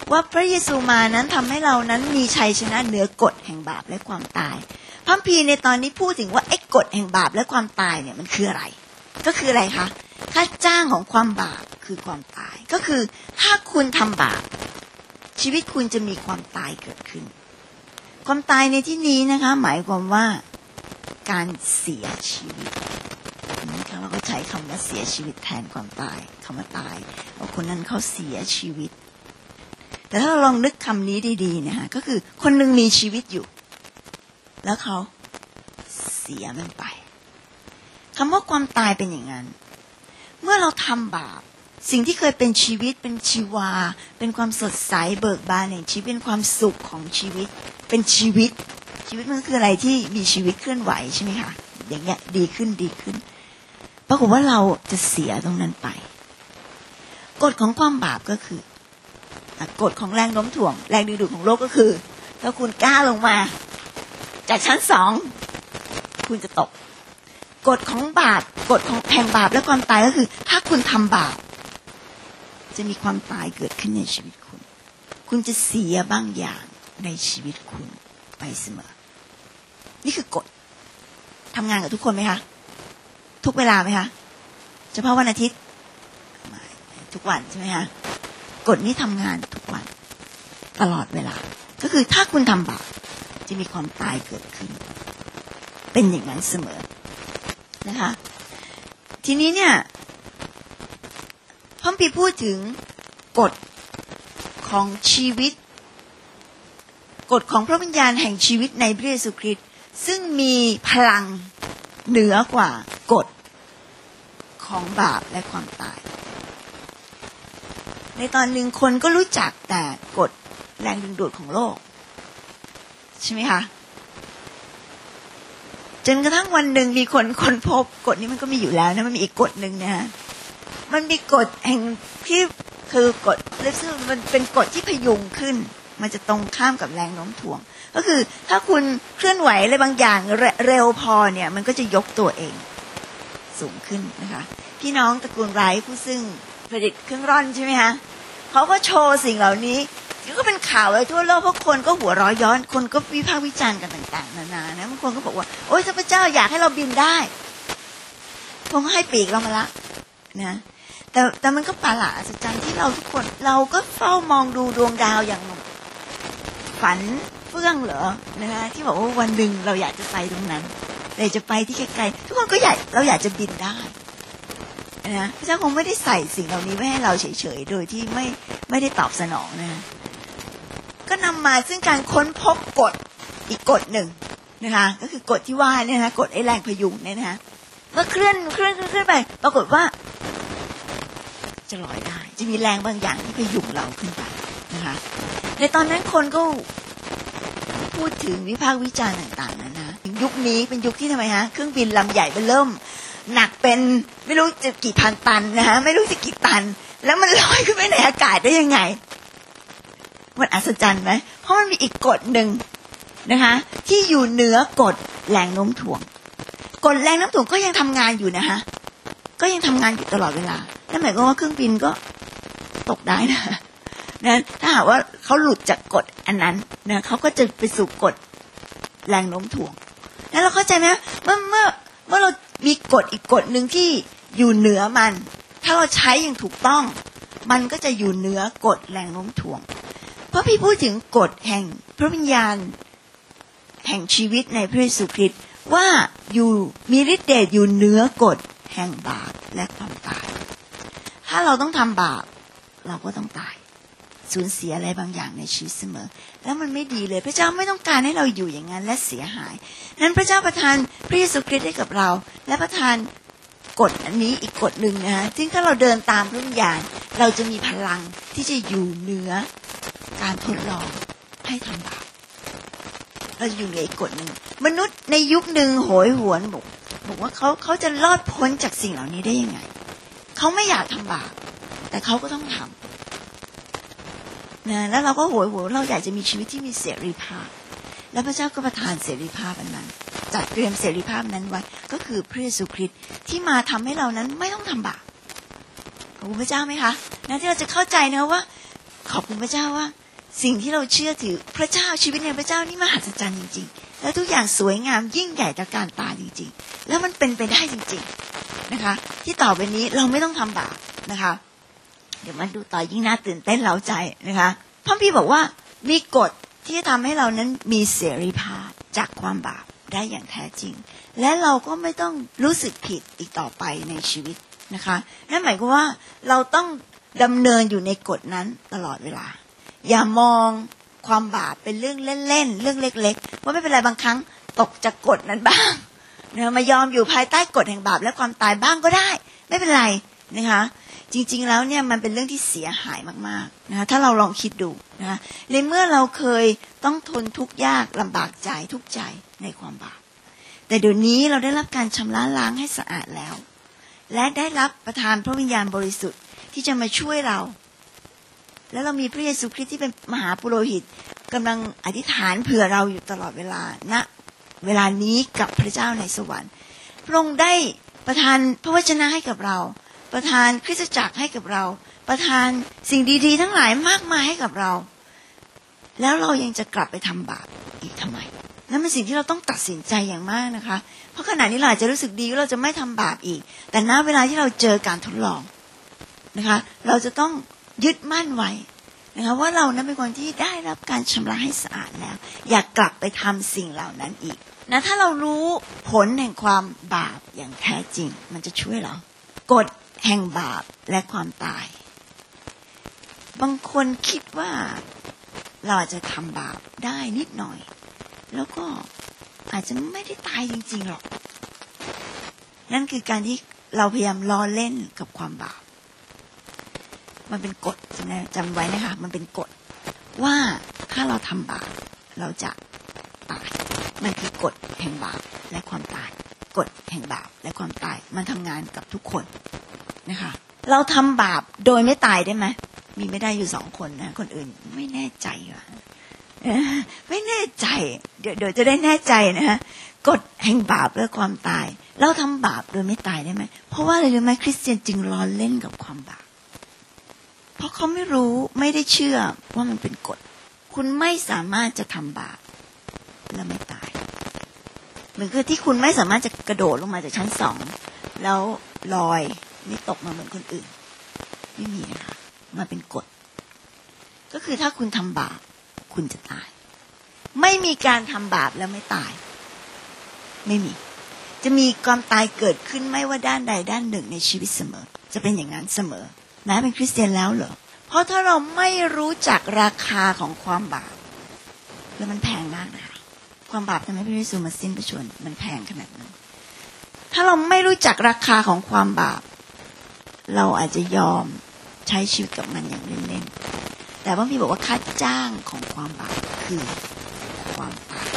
ว่าพระเยซูมานั้นทำให้เรานั้นมีชัยชนะเหนือกฎแห่งบาปและความตายพระคัมภีร์ในตอนนี้พูดถึงว่าไอ้กฎแห่งบาปและความตายเนี่ยมันคืออะไรก็คืออะไรคะค่าจ้างของความบาปคือความตายก็คือถ้าคุณทำบาปชีวิตคุณจะมีความตายเกิดขึ้นความตายในที่นี้นะคะหมายความว่าการเสียชีวิตนะคะเราก็ใช้คำว่าเสียชีวิตแทนความตายคำว่าตายว่าคนนั้นเขาเสียชีวิตแต่ถ้าเราลองนึกคำนี้ดีๆนะคะก็คือคนหนึ่งมีชีวิตอยู่แล้วเขาเสียมันไปคำว่าความตายเป็นอย่างนั้นเมื่อเราทำบาปสิ่งที่เคยเป็นชีวิตเป็นชีวาเป็นความสดใสเบิกบานแห่งชีวิตเป็นความสุขของชีวิตเป็นชีวิตชีวิตมันคืออะไรที่มีชีวิตเคลื่อนไหวใช่ไหมคะอย่างเงี้ยดีขึ้นดีขึ้นปรากฏว่าเราจะเสียตรงนั้นไปกฎของความบาปก็คือกฎของแรงโน้มถ่วงแรงดึงดูดของโลกก็คือถ้าคุณกล้าลงมาจากชั้นสองคุณจะตกกฎของบาปกฎของแห่งบาปและความตายก็คือถ้าคุณทำบาปจะมีความตายเกิดขึ้นในชีวิตคุณคุณจะเสียบางอย่างในชีวิตคุณไปเสมอนี่คือกฎทำงานกับทุกคนไหมคะทุกเวลาไหมคะเฉพาะวันอาทิตย์ทุกวันใช่ไหมคะกฎนี้ทำงานทุกวันตลอดเวลาก็คือถ้าคุณทำบาปจะมีความตายเกิดขึ้นเป็นอย่างนั้นเสมอนะคะทีนี้เนี่ยพระคัมภีร์พูดถึงกฎของชีวิตกฎของพระวิญญาณแห่งชีวิตในพระเยซูคริสต์ซึ่งมีพลังเหนือกว่ากฎของบาปและความตายในตอนหนึ่งคนก็รู้จักแต่กฎแรงดึงดูดของโลกใช่ไหมคะจนกระทั่งวันหนึ่งมีคนค้นพบกฎนี้มันก็มีอยู่แล้วนะมันมีอีกกฎหนึ่งนะฮะมันมีกฎแห่งที่คือกฎเลฟซึ่งมันเป็นกฎที่พยุงขึ้นมันจะตรงข้ามกับแรงโน้มถ่วงก็คือถ้าคุณเคลื่อนไหวอะไรบางอย่างเร็วพอเนี่ยมันก็จะยกตัวเองสูงขึ้นนะคะพี่น้องตระกูลไรท์ผู้ซึ่งผลิตเครื่องร่อนใช่ไหมคะเขาก็โชว์สิ่งเหล่านี้ก็เป็นข่าวไปทั่วโลกเพราะคนก็หัวเร้อยย้อนคนก็วิพากษ์วิจารณ์กันต่างๆนานานะบางคนก็บอกว่าโอ๊ยพระเจ้าอยากให้เราบินได้คงให้ปีกเรามาละนะแต่แต่มันก็ประหลาดอัศจรรย์ที่เราทุกคนเราก็เฝ้ามองดูดวงดาวอย่างฝันเฟื่องเหรอนะคะที่บอกว่าวันหนึ่งเราอยากจะไปตรงนั้นเราจะไปที่ไกลๆทุกคนก็อยากเราอยากจะบินได้นะพระเจ้าคงไม่ได้ใส่สิ่งเหล่านี้ไว้ให้เราเฉยๆโดยที่ไม่ไม่ได้ตอบสนองนะก็นำมาซึ่งการค้นพบกฎอีกกฎหนึ่งนะคะก็คือกฎที่ว่าเนี่ยนะกฎไอ้แรงพยุงเนี่ยนะคะเมื่อเคลื่อนเคลื่อนเคลื่อนไปปรากฏว่าจะลอยได้จะมีแรงบางอย่างที่พยุงเราขึ้นไปนะคะในตอนนั้นคนก็พูดถึงวิพากษ์วิจารณ์ต่างๆนะนะยุคนี้เป็นยุคที่ทำไมฮะเครื่องบินลำใหญ่เริ่มหนักเป็นไม่รู้จะกี่พันตันนะคะไม่รู้จะกี่ตันแล้วมันลอยขึ้นไปในอากาศได้ยังไงมันอัศจรรย์ไหมเพราะมันมีอีกกฎหนึ่งนะคะที่อยู่เหนือกฎแรงโน้มถ่วงกฎแรงโน้มถ่วงก็ยังทำงานอยู่นะคะก็ยังทำงานอยู่ตลอดเวลานั่นหมายความว่าเครื่องบินก็ตกได้นะนะถ้าหากว่าเขาหลุดจากกฎอันนั้นนะเขาก็จะไปสู่กฎแรงโน้มถ่วงแล้วเราเข้าใจไหมเมื่อเมื่อเมื่อเรามีกฎอีกกฎหนึ่งที่อยู่เหนือมันถ้าเราใช้อย่างถูกต้องมันก็จะอยู่เหนือกฎแรงโน้มถ่วงเพราะพี่พูดถึงกฎแห่งพระวิญญาณแห่งชีวิตในพระเยซูคริสต์ว่าอยู่มีฤทธิ์เดชอยู่เหนือกฎแห่งบาปและความตายถ้าเราต้องทำบาปเราก็ต้องตายสูญเสียอะไรบางอย่างในชีวิตเสมอแล้วมันไม่ดีเลยพระเจ้าไม่ต้องการให้เราอยู่อย่างนั้นและเสียหายนั้นพระเจ้าประทานพระเยซูคริสต์ให้กับเราและประทานกฎอันนี้อีกกฎหนึ่งนะซึ่งถ้าเราเดินตามพระวิญญาณเราจะมีพลังที่จะอยู่เหนือการทดลองให้ทำบาปเราจะอยู่ในอีกกฎหนึ่งมนุษย์ในยุคหนึ่งโหยหวนบอกบอกว่าเขาเขาจะรอดพ้นจากสิ่งเหล่านี้ได้ยังไงเขาไม่อยากทำบาปแต่เขาก็ต้องทำนะแล้วเราก็โหยหวนเราอยากจะมีชีวิตที่มีเสรีภาพแล้วพระเจ้าก็ประทานเสรีภาพอันนั้นจัดเตรียมเสรีภาพนั้นไว้ก็คือพระเยซูคริสต์ที่มาทำให้เรานั้นไม่ต้องทำบาปขอบคุณพระเจ้าไหมคะนะที่เราจะเข้าใจนะว่าขอบคุณพระเจ้าว่าสิ่งที่เราเชื่อถือพระเจ้าชีวิตในพระเจ้านี่มหัศจรรย์จริงๆแล้วทุกอย่างสวยงามยิ่งใหญ่ตระการตาจริงๆแล้วมันเป็นไปได้จริงๆนะคะที่ต่อไปนี้เราไม่ต้องทำบาปนะคะเดี๋ยวมาดูต่อยิ่งน่าตื่นเต้นเร้าใจนะคะพระคัมภีร์บอกว่ามีกฎที่ทำให้เรานั้นมีเสรีภาพจากความบาปได้อย่างแท้จริงและเราก็ไม่ต้องรู้สึกผิดอีกต่อไปในชีวิตนะคะนั่นหมายความว่าเราต้องดำเนินอยู่ในกฎนั้นตลอดเวลาอย่ามองความบาปเป็นเรื่องเล่นๆเรื่องเล็กๆว่าไม่เป็นไรบางครั้งตกจากกฎนั้นบ้างนะมายอมอยู่ภายใต้กฎแห่งบาปและความตายบ้างก็ได้ไม่เป็นไรนะคะจริงๆแล้วเนี่ยมันเป็นเรื่องที่เสียหายมากๆนะคะถ้าเราลองคิดดูนะคะในเมื่อเราเคยต้องทนทุกข์ยากลำบากใจทุกข์ใจในความบาปแต่เดี๋ยวนี้เราได้รับการชำระล้างให้สะอาดแล้วและได้รับประทานพระวิญญาณบริสุทธิ์ที่จะมาช่วยเราแล้วเรามีพระเยซูคริสต์ที่เป็นมหาปุโรหิตกำลังอธิษฐานเผื่อเราอยู่ตลอดเวลาณเวลานี้กับพระเจ้าในสวรรค์พระองค์ได้ประทานพระวจนะให้กับเราประทานคริสตจักรให้กับเราประทานสิ่งดีๆทั้งหลายมากมายให้กับเราแล้วเรายังจะกลับไปทำบาปอีกทำไมนั่นเป็นสิ่งที่เราต้องตัดสินใจอย่างมากนะคะเพราะขณะนี้เราอาจจะรู้สึกดีว่าเราจะไม่ทำบาปอีกแต่ณเวลาที่เราเจอการทดลองนะคะเราจะต้องยึดมั่นไว้นะคะว่าเรานั้นเป็นคนที่ได้รับการชำระให้สะอาดแล้วอย่ากลับไปทำสิ่งเหล่านั้นอีกนะถ้าเรารู้ผลแห่งความบาปอย่างแท้จริงมันจะช่วยเรากฎแห่งบาปและความตายบางคนคิดว่าเราอาจจะทำบาปได้นิดหน่อยแล้วก็อาจจะไม่ได้ตายจริงๆหรอกนั่นคือการที่เราพยายามล้อเล่นกับความบาปมันเป็นกฎนะจำไว้นะคะมันเป็นกฎว่าถ้าเราทำบาปเราจะตายมันคือกฎแห่งบาปและความตายกฎแห่งบาปและความตายมันทำงานกับทุกคนนะคะเราทำบาปโดยไม่ตายได้ไหมมีไม่ได้อยู่สองคนนะคนอื่นไม่แน่ใจว่ะไม่แน่ใจเดี๋ยวเดี๋ยวจะได้แน่ใจนะฮะกฎแห่งบาปและความตายเราทำบาปโดยไม่ตายได้ไหมเพราะว่าอะไรรู้ไหมคริสเตียนจึงล้อเล่นกับความบาปเพราะเขาไม่รู้ไม่ได้เชื่อว่ามันเป็นกฎคุณไม่สามารถจะทำบาปแล้วไม่ตายเหมือนกับที่คุณไม่สามารถจะกระโดดลงมาจากชั้นสองแล้วลอยไม่ตกมาเหมือนคนอื่นไม่มีนะคะมันเป็นกฎก็คือถ้าคุณทำบาปคุณจะตายไม่มีการทำบาปแล้วไม่ตายไม่มีจะมีความตายเกิดขึ้นไม่ว่าด้านใดด้านหนึ่งในชีวิตเสมอจะเป็นอย่างนั้นเสมอแม้เป็นคริสเตียนแล้วเหรอเพราะถ้าเราไม่รู้จักราคาของความบาปแล้วมันแพงมากนะคะความบาปทำให้พระเยซูมาสิ้นพระชนม์มันแพงขนาดนั้นถ้าเราไม่รู้จักราคาของความบาปเราอาจจะยอมใช้ชีวิตกับมันอย่างเล่นๆแต่พระพี่บอกว่าค่าจ้างของความบาปคือความตาย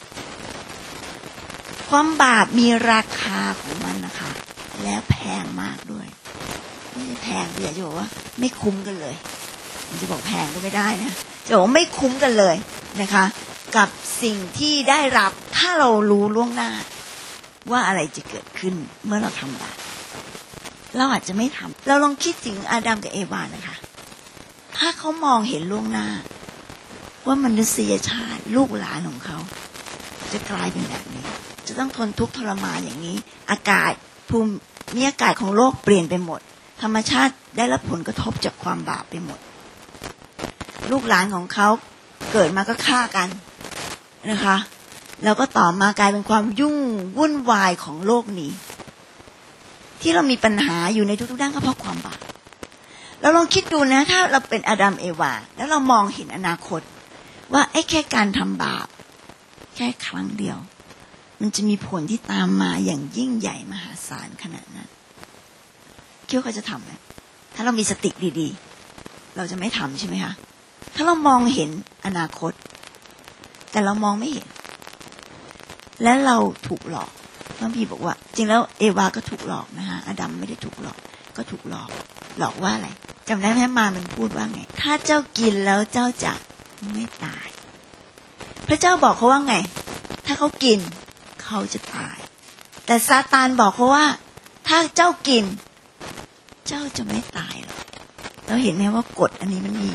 ความบาปมีราคาของมันนะคะและแพงมากด้วยไม่ใช่แพงเดียวจะบอกว่าไม่คุ้มกันเลยมันจะบอกแพงก็ไม่ได้นะจะบอกว่าไม่คุ้มกันเลยนะคะกับสิ่งที่ได้รับถ้าเรารู้ล่วงหน้าว่าอะไรจะเกิดขึ้นเมื่อเราทำบาปเราอาจจะไม่ทำเราลองคิดถึงอาดัมกับเอวานะคะถ้าเขามองเห็นล่วงหน้าว่ามนุษยชาติลูกหลานของเขาจะกลายเป็นแบบนี้จะต้องทนทุกข์ทรมานอย่างนี้อากาศภูมิอากาศของโลกเปลี่ยนไปหมดธรรมชาติได้รับผลกระทบจากความบาปไปหมดลูกหลานของเขาเกิดมาก็ฆ่ากันนะคะแล้วก็ต่อมากลายเป็นความยุ่งวุ่นวายของโลกนี้ที่เรามีปัญหาอยู่ในทุกๆด้านก็เพราะความบาปเราลองคิดดูนะถ้าเราเป็นอาดัมเอวาแล้วเรามองเห็นอนาคตว่าไอ้แค่การทำบาปแค่ครั้งเดียวมันจะมีผลที่ตามมาอย่างยิ่งใหญ่มหาศาลขนาดนั้นคิดว่าเขาจะทำไหมถ้าเรามีสติดีๆเราจะไม่ทำใช่ไหมคะถ้าเรามองเห็นอนาคตแต่เรามองไม่เห็นและเราถูกหลอกพระพี่บอกว่าจริงแล้วเอวาก็ถูกหลอกนะคะอาดัมไม่ได้ถูกหลอกก็ถูกหลอกหลอกว่าอะไรจำได้ไหมมามันพูดว่าไงถ้าเจ้ากินแล้วเจ้าจะไม่ตายพระเจ้าบอกเขาว่าไงถ้าเขากินเขาจะตายแต่ซาตานบอกเขาว่าถ้าเจ้ากินเจ้าจะไม่ตายหรอกเราเห็นไหมว่ากฎอันนี้มันมีอยู่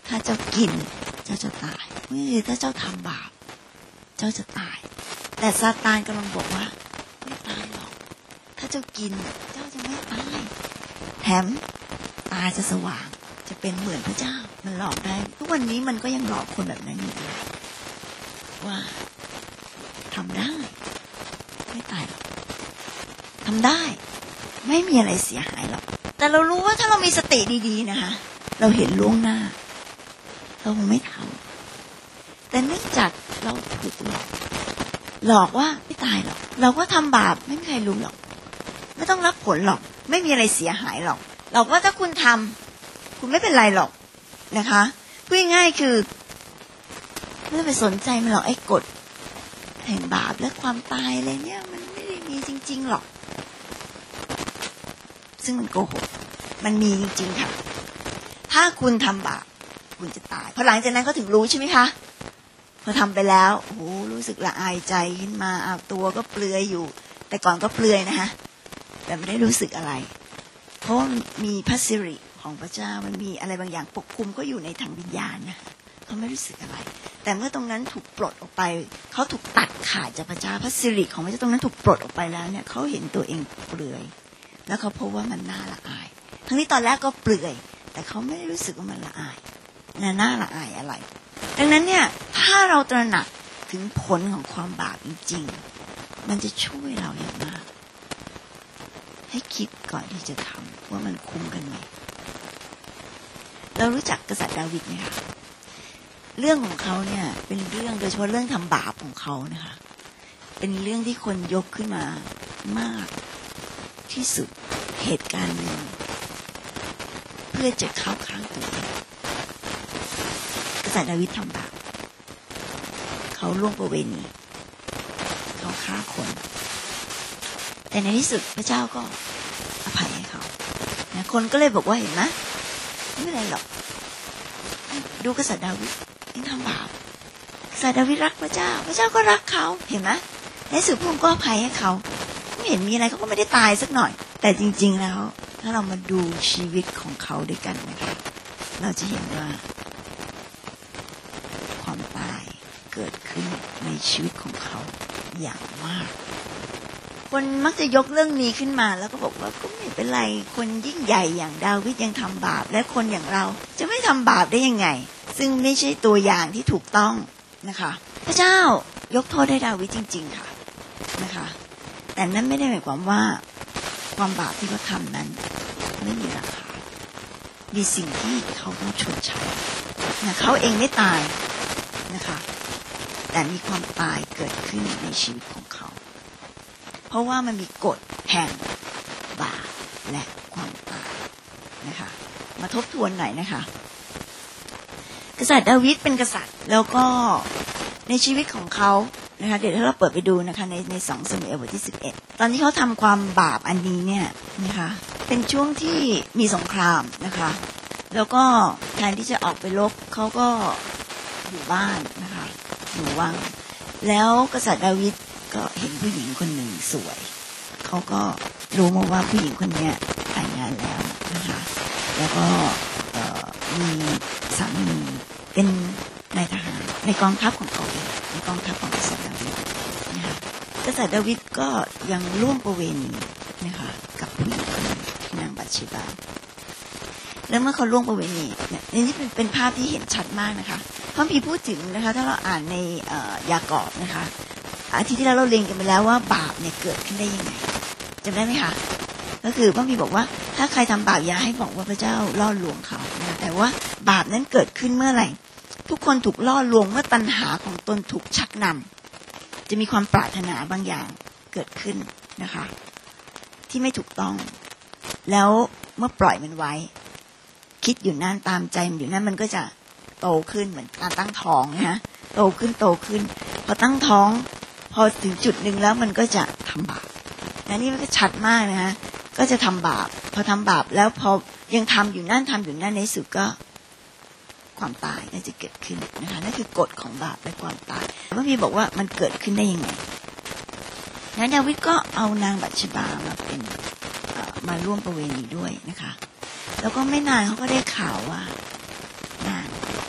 ถ้าเจ้ากินเจ้าจะตายไม่ใช่ถ้าเจ้าทำบาปเจ้าจะตายแต่ซาตานกำลังบอกว่าไม่ตายหรอกถ้าเจ้ากินเจ้าจะไม่ตายแถมตาจะสว่างจะเป็นเหมือนพระเจ้ามันหลอกได้ทุกวันนี้มันก็ยังหลอกคนแบบนั้นอยู่ว่าทำได้ไม่ตายหรอกทำได้ไม่มีอะไรเสียหายหรอกแต่เรารู้ว่าถ้าเรามีสติดีๆนะคะเราเห็นล่วงหน้าเราคงไม่ทำแต่เนื่องจากเราถูกหลอกหลอกว่าไม่ตายหรอกเราก็ทำบาปไม่มีใครรู้หรอกไม่ต้องรับผลหรอกไม่มีอะไรเสียหายหรอกหลอกว่าถ้าคุณทำคุณไม่เป็นไรหรอกนะคะพูดง่ายๆคือไม่ต้องไปสนใจมันหรอกไอ้กฎแห่งบาปและความตายอะไรเนี่ยมันไม่ได้มีจริงๆหรอกซึ่งมันโกหกมันมีจริงๆค่ะถ้าคุณทำบาปคุณจะตายพอหลังจากนั้นเขาถึงรู้ใช่ไหมคะพอทำไปแล้วโอ้โหรู้สึกละอายใจขึ้นมาเอาตัวก็เปลือยอยู่แต่ก่อนก็เปลือยนะคะแต่ไม่ได้รู้สึกอะไรเพราะมีพระสิริของพระเจ้ามันมีอะไรบางอย่างปกคลุมก็อยู่ในทางวิญญาณนะเขาไม่รู้สึกอะไรแต่เมื่อตรงนั้นถูกปลดออกไปเขาถูกตัดขาดจากพระเจ้าพระสิริของพระเจ้าตรงนั้นถูกปลดออกไปแล้วเนี่ยเขาเห็นตัวเองเปลือยแล้วเขาพบว่ามันน่าละอายทั้งที่ตอนแรกก็เปลือยแต่เขาไม่ได้รู้สึกว่ามันละอายน่าน่าละอายอะไรดังนั้นเนี่ยถ้าเราตระหนักถึงผลของความบาปจริงๆมันจะช่วยเราอย่างมากให้คิดก่อนที่จะทำว่ามันคุ้มกันไหมเรารู้จักกษัตริย์ดาวิดไหมคะเรื่องของเขาเนี่ยเป็นเรื่องโดยเฉพาะเรื่องทำบาปของเขานะคะเป็นเรื่องที่คนยกขึ้นมามากที่สุดเหตุการณ์หนึ่งเพื่อจะเข้าข้างตัวเองกษัตริย์ดาวิดทำบาปเขาล่วงประเวณีเขาฆ่าคนแต่ในที่สุดพระเจ้าก็อภัยให้เขานะคนก็เลยบอกว่าเห็นไหมไม่เป็นไรหรอกดูกษัตริย์ดาวิดยังทำบาปกษัตริย์ดาวิดรักพระเจ้าพระเจ้าก็รักเขาเห็นไหมในสุดพระองค์ก็อภัยให้เขาไม่เห็นมีอะไรเขาก็ไม่ได้ตายสักหน่อยแต่จริงๆแล้วถ้าเรามาดูชีวิตของเขาด้วยกันนะคะเราจะเห็นว่าความตายเกิดขึ้นในชีวิตของเขาอย่างมากคนมักจะยกเรื่องนี้ขึ้นมาแล้วก็บอกว่าก็ไม่เป็นไรคนยิ่งใหญ่อย่างดาวิดยังทำบาปและคนอย่างเราจะไม่ทำบาปได้ยังไงซึ่งไม่ใช่ตัวอย่างที่ถูกต้องนะคะพระเจ้ายกโทษให้ดาวิดจริงๆค่ะนะคะแต่นั้นไม่ได้หมายความว่าความบาปที่เขาทำนั้นไม่มีราคามีสิ่งที่เขาต้องชดใช้นะเขาเองไม่ตายนะคะแต่มีความตายเกิดขึ้นในชีวิตของเขาเพราะว่ามันมีกฎแห่งบาปและความตายนะคะมาทบทวนหน่อยนะคะกษัตริย์ดาวิดเป็นกษัตริย์แล้วก็ในชีวิตของเขานะคะเดี๋ยวถ้าเราเปิดไปดูนะคะในในสองซามูเอลบทที่สิบเอ็ดตอนที่เขาทำความบาปอันนี้เนี่ยนะคะเป็นช่วงที่มีสงครามนะคะแล้วก็แทนที่จะออกไปรบเขาก็อยู่บ้านนะคะอยู่วังแล้วกษัตริย์ดาวิดก็เห็นผู้หญิงคนหนึ่งสวยเขาก็รู้มาว่าผู้หญิงคนนี้แต่งงานแล้วนะคะแล้วก็มีสามีเป็นนายทหารในกองทัพของเขาเองในกองทัพของกษัตริย์ดาวิดนะคะกษัตริย์ดาวิดก็ยังร่วมประเวณีนะคะกับผู้หญิงคนนี้นางบัตเชบาแล้วเมื่อเขาร่วมประเวณีเนี่ยนี่เป็นเป็นภาพที่เห็นชัดมากนะคะพระพีพูดถึงนะคะถ้าเราอ่านในยากอบนะคะอาทิตย์ที่แล้วเราเรียนกันไปแล้วว่าบาปเนี่ยเกิดขึ้นได้ยังไงจำได้ไหมคะก็คือพระพีบอกว่าถ้าใครทำบาปอย่าให้บอกว่าพระเจ้าล่อลวงเขานะแต่ว่าบาปนั้นเกิดขึ้นเมื่อไหร่ทุกคนถูกล่อลวงเมื่อตัณหาของตนถูกชักนำจะมีความปรารถนาบางอย่างเกิดขึ้นนะคะที่ไม่ถูกต้องแล้วเมื่อปล่อยมันไว้คิดอยู่นั่นตามใจมันอยู่นั่นมันก็จะโตขึ้นเหมือนการตั้งท้องนะฮะโตขึ้นโตขึ้นพอตั้งท้องพอถึงจุดหนึ่งแล้วมันก็จะทำบาปนะนี่มันก็ชัดมากนะฮะก็จะทำบาปพอทำบาปแล้วพอยังทำอยู่นั่นทำอยู่นั่นในสุดก็ความตายน่าจะเกิดขึ้นนะคะนั่นคือกฎของบาปและความตายพระพีบอกว่ามันเกิดขึ้นได้ยังไงนั้นดาวิดก็เอานางบัตเชบามาเป็นมาร่วมประเวณีด้วยนะคะแล้วก็ไม่นานเขาก็ได้ข่าวว่านาง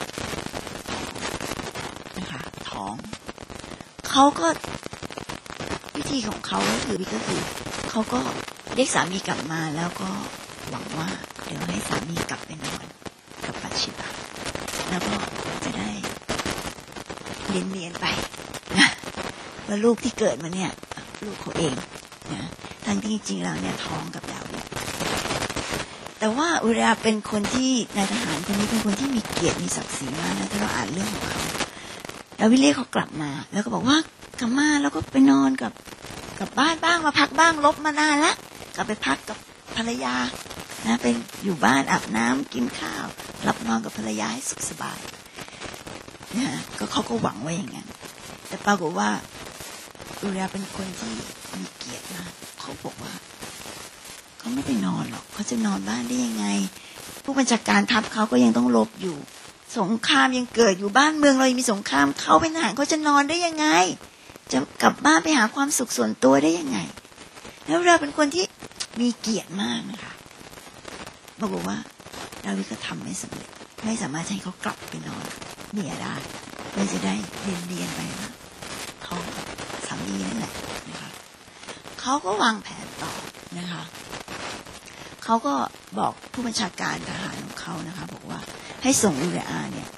เขาก็วิธีของเขาก็คือก็คือเขาก็เรียกสามีกลับมาแล้วก็หวังว่าเดี๋ยวให้สามีกลับไปนอนกับบัตชิบาแล้วก็จะได้เรียนๆไปนะว่าลูกที่เกิดมาเนี่ยลูกเขาเองนะทั้งที่จริงๆแล้วเนี่ยท้องกับดาวิดแต่ว่าอุริยาเป็นคนที่นายทหารคนนี้เป็นคนที่มีเกียรติมีศักดิ์ศรีมากนะถ้าเราอ่านเรื่องของเขาดาวิดเรียกเขากลับมาแล้วก็บอกว่ากลับมาแล้วก็ไปนอนกับกับบ้านบ้างมาพักบ้างลบมานานละกลับไปพักกับภรรยานะเป็นอยู่บ้านอาบน้ำกินข้าวหลับนอนกับภรรยาให้สุขสบายนะก็เขาก็หวังไว้อย่างนั้นแต่ปรากฏว่าอุริยาเป็นคนที่มีเกียรติมากเขาบอกว่าเขาไม่ไปนอนหรอกเขาจะนอนบ้านได้ยังไงผู้บัญชาการทัพเขาก็ยังต้องรบอยู่สงครามยังเกิดอยู่บ้านเมืองเรายังมีสงครามเขาเป็นทหารเขาจะนอนได้ยังไงจะกลับบ้านไปหาความสุขส่วนตัวได้ยังไงแล้วเราเป็นคนที่มีเกียรติมากนะคะบอกว่าดาวิดก็ทำไม่สำเร็จไม่สามารถให้เขากลับไปนอนเมียได้เพื่อจะได้เรียนเรียนไปว่าท้องกับสามีนั่นแหละนะคะเขาก็วางแผนต่อนะคะเขาก็บอกผู้บัญชาการทหารของเขานะคะบอกว่าให้ส่งอูริอาเนี่ย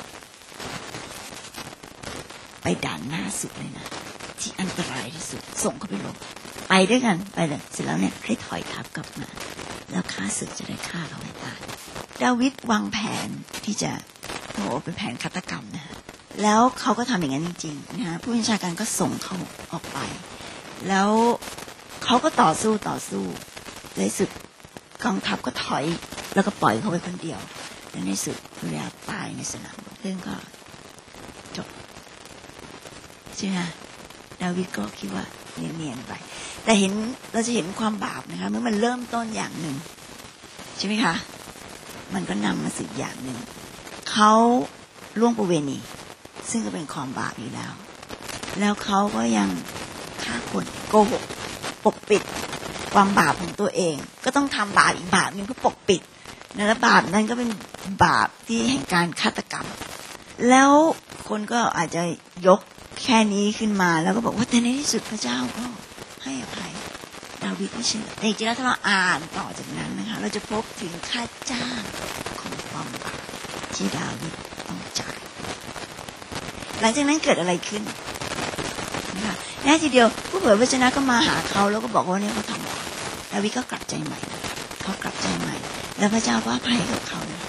ไปด่านหน้าสุดเลยนะที่อันตรายที่สุดส่งเขาไปลบไปด้วยกันไปเลยเสร็จแล้วเนี่ยให้ถอยทัพกลับมาแล้วข้าศึกจะได้ฆ่าเขาให้ตายดาวิดวางแผนที่จะโอ้เป็นแผนฆาตกรรมนะแล้วเขาก็ทำอย่างนั้นจริงๆนะฮะผู้บัญชาการก็ส่งเขาออกไปแล้วเขาก็ต่อสู้ต่อสู้ในสุดกองทัพก็ถอยแล้วก็ปล่อยเขาไปคนเดียวและในสุดเวลาตายในสนามรบเรื่องก็จบใช่ไหมดาวิดก็คิดว่าเนียนๆไปแต่เห็นเราจะเห็นความบาปนะคะเมื่อมันเริ่มต้นอย่างหนึ่งใช่ไหมคะมันก็นำมาสู่อย่างหนึ่งเขาล่วงประเวณีซึ่งก็เป็นความบาปอยู่แล้วแล้วเขาก็ยังฆ่าคนโกหกปกปิดความบาปของตัวเองก็ต้องทำบาปอีกบาปนึงเพื่อปกปิดและบาปนั้นก็เป็นบาปที่แห่งการฆาตกรรมแล้วคนก็อาจจะยกแค่นี้ขึ้นมาแล้วก็บอกว่าแต่ในที่สุดพระเจ้าก็ให้อภัยดาวิดไม่ใช่แต่จริงๆแล้วถ้าเราอ่านต่อจากนั้นนะคะเราจะพบถึงค่าจ้างของความบาปที่ดาวิดต้องจ่ายหลังจากนั้นเกิดอะไรขึ้นนะคะแน่ทีเดียวผู้เผยพระชนะก็มาหาเขาแล้วก็บอกว่าเนี่ยเขาทำบาปดาวิดก็กลับใจใหม่เขากลับใจใหม่แล้วพระเจ้าก็ให้กับเขานะ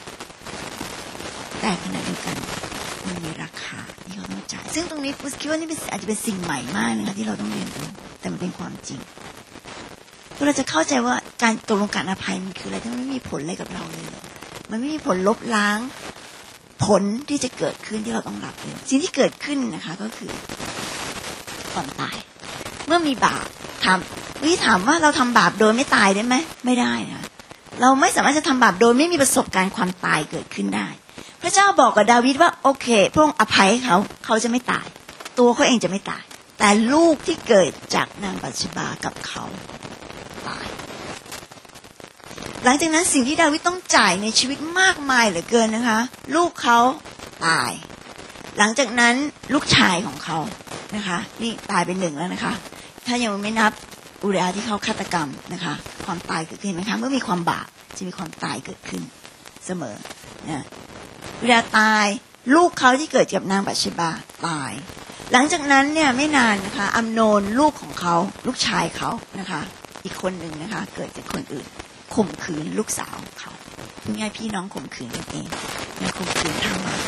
แต่ขณะเดียวกันมันมีราคาที่เขาต้องจ่ายซึ่งตรงนี้ปุ๊บคิดว่านี่เป็นอาจจะเป็นสิ่งใหม่มากนะคะที่เราต้องเรียนรู้แต่มันเป็นความจริงเราจะเข้าใจว่าการตกลงการอภัยมันคืออะไรที่มันไม่มีผลอะไรกับเราเลยมันไม่มีผลลบล้างผลที่จะเกิดขึ้นที่เราต้องรับเลยสิ่งที่เกิดขึ้นนะคะก็คือความตายเมื่อมีบาปทำวิธีถามว่าเราทำบาปโดยไม่ตายได้ไหมไม่ได้นะเราไม่สามารถจะทำบาปโดยไม่มีประสบการณ์ความตายเกิดขึ้นได้พระเจ้าบอกกับดาวิดว่าโอเคพระองค์อภัยให้เขาเขาจะไม่ตายตัวเขาเองจะไม่ตายแต่ลูกที่เกิดจากนางบัตชบากับเขาตายหลังจากนั้นสิ่งที่ดาวิดต้องจ่ายในชีวิตมากมายเหลือเกินนะคะลูกเขาตายหลังจากนั้นลูกชายของเขานะคะนี่ตายเป็นหนึ่งแล้วนะคะถ้ายังไม่นับอุริอาที่เขาฆาตกรรมนะคะความตายเกิดขึ้นไหมคะเมื่อมีความบาปจะมีความตายเกิดขึ้นเสมอนะเวลาตายลูกเขาที่เกิดกับนางบัตชบาตายหลังจากนั้นเนี่ยไม่นานนะคะอัมโนนลูกของเขาลูกชายเขานะคะอีกคนหนึ่งนะคะเกิดจากคนอื่นข่มขืนลูกสาวของเขาพูดง่ายพี่น้องข่มขืนกันเองแล้วข่มขืนทามา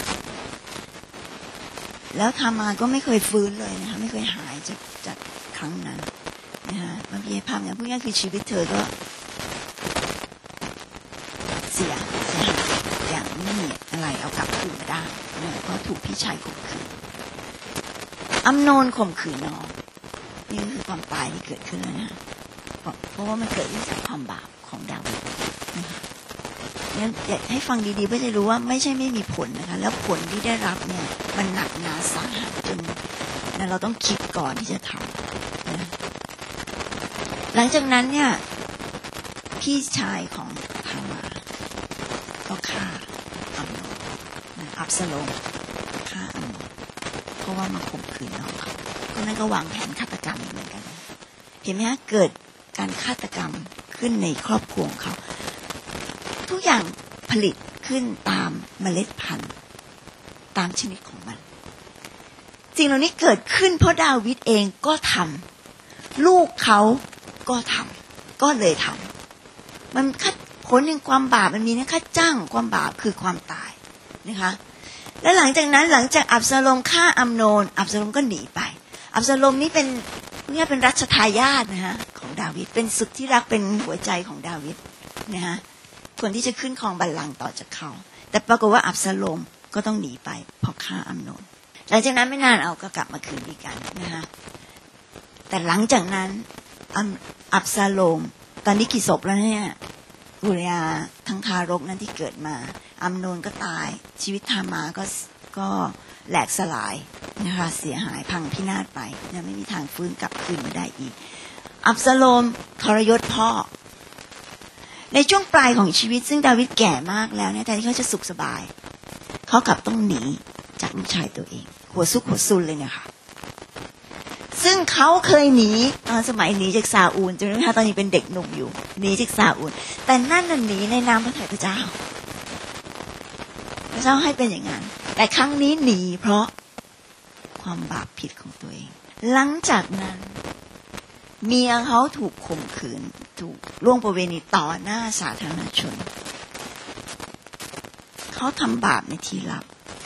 แล้วทามาก็ไม่เคยฟื้นเลยนะคะไม่เคยหายจากจากครั้งนั้นนะคะบางทีภาพเนี่ยพูดง่ายคือชีวิตเธอก็เสียเสียอย่างไม่มีอะไรเอากลับคืนมาได้นะเพราะถูกพี่ชายข่มขืนอัมโนนข่มขืนน้องนี่คือความตายที่เกิดขึ้นแล้วนะเพราะว่ามันเกิดจากความบาปของดาวิดนะคะงั้นอยากให้ฟังดีๆเพื่อจะรู้ว่าไม่ใช่ไม่มีผลนะคะแล้วผลที่ได้รับเนี่ยมันหนักหนาสาหัสจนนะเราต้องคิดก่อนที่จะทำนะหลังจากนั้นเนี่ยพี่ชายของทามาก็ฆ่าอัมโนนอับซาโลมฆ่าอัมโนนพราะว่ามาข่มขืนน้องเขาคนนั้นก็วางแผนฆาตกรรมเหมือนกันเห็นไหมฮะเกิดการฆาตกรรมขึ้นในครอบครัวของเขาทุกอย่างผลิตขึ้นตามเมล็ดพันธุ์ตามชนิดของมันสิ่งเหล่านี้เกิดขึ้นเพราะดาวิดเองก็ทำลูกเขาก็ทำก็เลยทำมันคัดผลแห่งความบาปมันมีนะค่าจ้างความบาปคือความตายนะคะและหลังจากนั้นหลังจากอับซาโลมฆ่าอัมโนนอับซาโลมก็หนีไปอับซาโลมนี่เป็นนี่เป็นรัชทายาทนะฮะของดาวิดเป็นสุดที่รักเป็นหัวใจของดาวิดนะฮะคนที่จะขึ้นครองบัลลังก์ต่อจากเขาแต่ปรากฏว่าอับซาโลมก็ต้องหนีไปเพราะฆ่าอัมโนนหลังจากนั้นไม่นานเอาก็กลับมาคืนดีกันนะฮะแต่หลังจากนั้นอับซาโลมตอนนี้กี่ศพแล้วเนี่ยอุริยาทั้งทารกนั้นที่เกิดมาอัมโนนก็ตายชีวิตทามาก็ก็แหลกสลายนะคะเสียหายพังพินาศไปนะไม่มีทางฟื้นกลับคืนมาได้อีกอับซาโลมทรยศพ่อในช่วงปลายของชีวิตซึ่งดาวิดแก่มากแล้วเนี่ยแต่ที่เขาจะสุขสบายเขากลับต้องหนีจากลูกชายตัวเองหัวซุกหัวซุนเลยเนี่ยค่ะซึ่งเขาเคยหนีตอนสมัยหนีจากซาอูลจนกระทั่งตอนนี้เป็นเด็กหนุ่มอยู่หนีจากซาอูลแต่นั่นน่ะหนีในนามพระทัยพระเจ้าพระเจ้าให้เป็นอย่างนั้นแต่ครั้งนี้หนีเพราะความบาปผิดของตัวเองหลังจากนั้นเมียเขาถูกข่มขืนถูกล่วงประเวณีต่อหน้าสาธารณชนเขาทำบาปในที่ลับ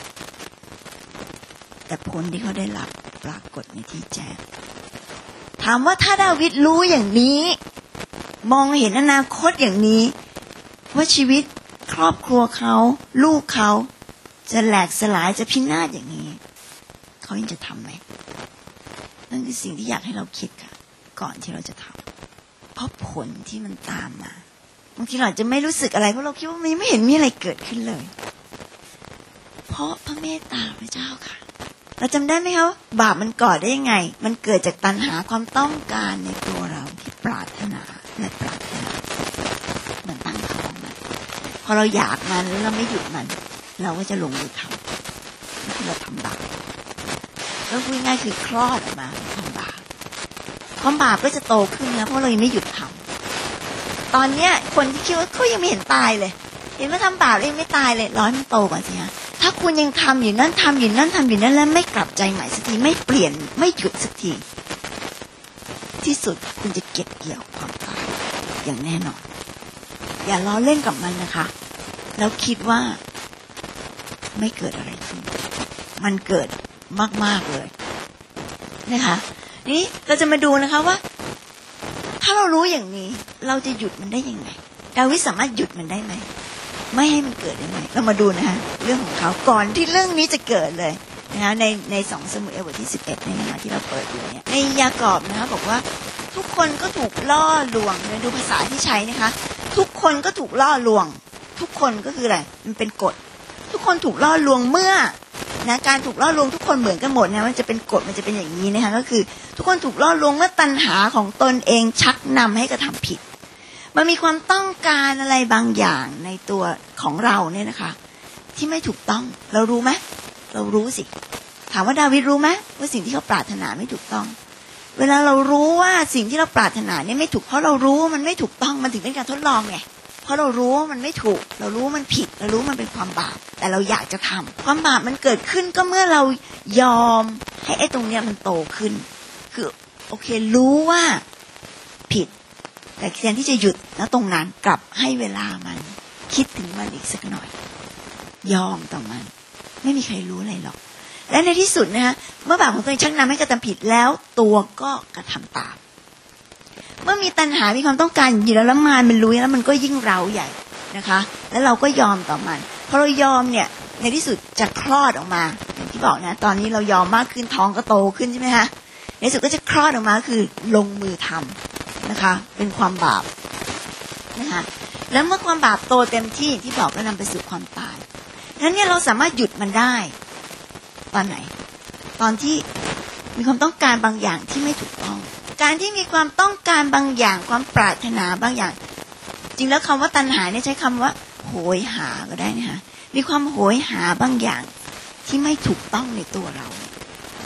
แต่ผลที่เขาได้รับปรากฏในที่แจ้งถามว่าถ้าดาวิดรู้อย่างนี้มองเห็นอนาคตอย่างนี้ว่าชีวิตครอบครัวเขาลูกเขาจะแหลกสลายจะพินาศอย่างนี้เขายังจะทำไหมนั่นคือสิ่งที่อยากให้เราคิดค่ะก่อนที่เราจะทำเพราะผลที่มันตามมาบางทีเราจะไม่รู้สึกอะไรเพราะเราคิดว่ามันไม่เห็นมีอะไรเกิดขึ้นเลยเพราะพระเมตตาพระเจ้าค่ะเราจำได้ไหมคะบาปมันก่อได้ยังไงมันเกิดจากตัณหาความต้องการในตัวเราที่ปรารถนาและปรารถนาเหมือนตั้งท้องมันพอเราอยากมันแล้วเราไม่หยุดมันเราก็จะลงมือทำแล้วเราทำบาปแล้วพูดง่ายคือคลอดออกมาทำบาปความบาปก็จะโตขึ้นนะเพราะเรายังไม่หยุดทำตอนเนี้ยคนที่คิดว่าเขายังไม่เห็นตายเลยเห็นว่าทำบาปแล้วยังไม่ตายเลยร้อยมันโตก่อนสิฮะถ้าคุณยังทำอยู่นั่นทำอยู่นั่นทำอยู่นั่นแล้วไม่กลับใจใหม่สักทีไม่เปลี่ยนไม่หยุดสักทีที่สุดคุณจะเก็บเกี่ยวความตายอย่างแน่นอนอย่าล้อเล่นกับมันนะคะแล้วคิดว่าไม่เกิดอะไรขึ้นมันเกิดมากๆเลยนะคะนี่เราจะมาดูนะคะว่าถ้าเรารู้อย่างนี้เราจะหยุดมันได้ยังไงดาวิดสามารถหยุดมันได้ไหมไม่ให้มันเกิดได้ไหมเรามาดูนะคะเรื่องของเขาก่อนที่เรื่องนี้จะเกิดเลยนะคะในในสองซามูเอลบทที่สิบเอ็ดเนี่ยนะคะที่เราเปิดอยู่เนี่ยในยากอบนะคะบอกว่าทุกคนก็ถูกล่อลวงเนี่ยดูภาษาที่ใช้นะคะทุกคนก็ถูกล่อลวงทุกคนก็คืออะไรมันเป็นกฎทุกคนถูกล่อลวงเมื่อนะการถูกล่อลวงทุกคนเหมือนกันหมดนะมันจะเป็นกฎมันจะเป็นอย่างนี้นะคะก็คือทุกคนถูกล่อลวงเมื่อตัณหาของตนเองชักนำให้กระทำผิดมันมีความต้องการอะไรบางอย่างในตัวของเราเนี่ยนะคะที่ไม่ถูกต้องเรารู้ไหมเรารู้สิถามว่าดาวิดรู้ไหมว่าสิ่งที่เขาปรารถนาไม่ถูกต้องเวลาเรารู้ว่าสิ่งที่เราปรารถนาเนี่ยไม่ถูกเพราะเรารู้ว่ามันไม่ถูกต้องมันถึงเป็นการทดลองไงเพราะเรารู้ว่ามันไม่ถูกเรารู้ว่ามันผิดเรารู้ว่ามันเป็นความบาปแต่เราอยากจะทำความบาปมันเกิดขึ้นก็เมื่อเรายอมให้ไอ้ตรงเนี้ยมันโตขึ้นคือโอเครู้ว่าผิดแต่แทนที่จะหยุดแล้วตรงนั้นกลับให้เวลามันคิดถึงมันอีกสักหน่อยยอมต่อมันไม่มีใครรู้อะไรหรอกและในที่สุดนะฮะเมื่อบาปของตัวเองชักนำให้กระทำผิดแล้วตัวก็กระทำตามเมื่อมีตัณหามีความต้องการอยู่แล้วแล้วมารมันรู้แล้วมันก็ยิ่งเร้าใหญ่นะคะแล้วเราก็ยอมต่อมันพอเรายอมเนี่ยในที่สุดจะคลอดออกมาอย่างที่บอกนะตอนนี้เรายอมมากขึ้นท้องก็โตขึ้นใช่ไหมฮะในที่สุดก็จะคลอดออกมาคือลงมือทำนะคะเป็นความบาปนะคะแล้วเมื่อความบาปโตเต็มที่อย่างที่บอกก็นำไปสู่ความตายนั้นเนี่ยเราสามารถหยุดมันได้ตอนไหนตอนที่มีความต้องการบางอย่างที่ไม่ถูกต้องการที่มีความต้องการบางอย่างความปรารถนาบางอย่างจริงแล้วคำว่าตัณหาเนี่ยใช้คำว่าโหยหาก็ได้นะคะมีความโหยหาบางอย่างที่ไม่ถูกต้องในตัวเรา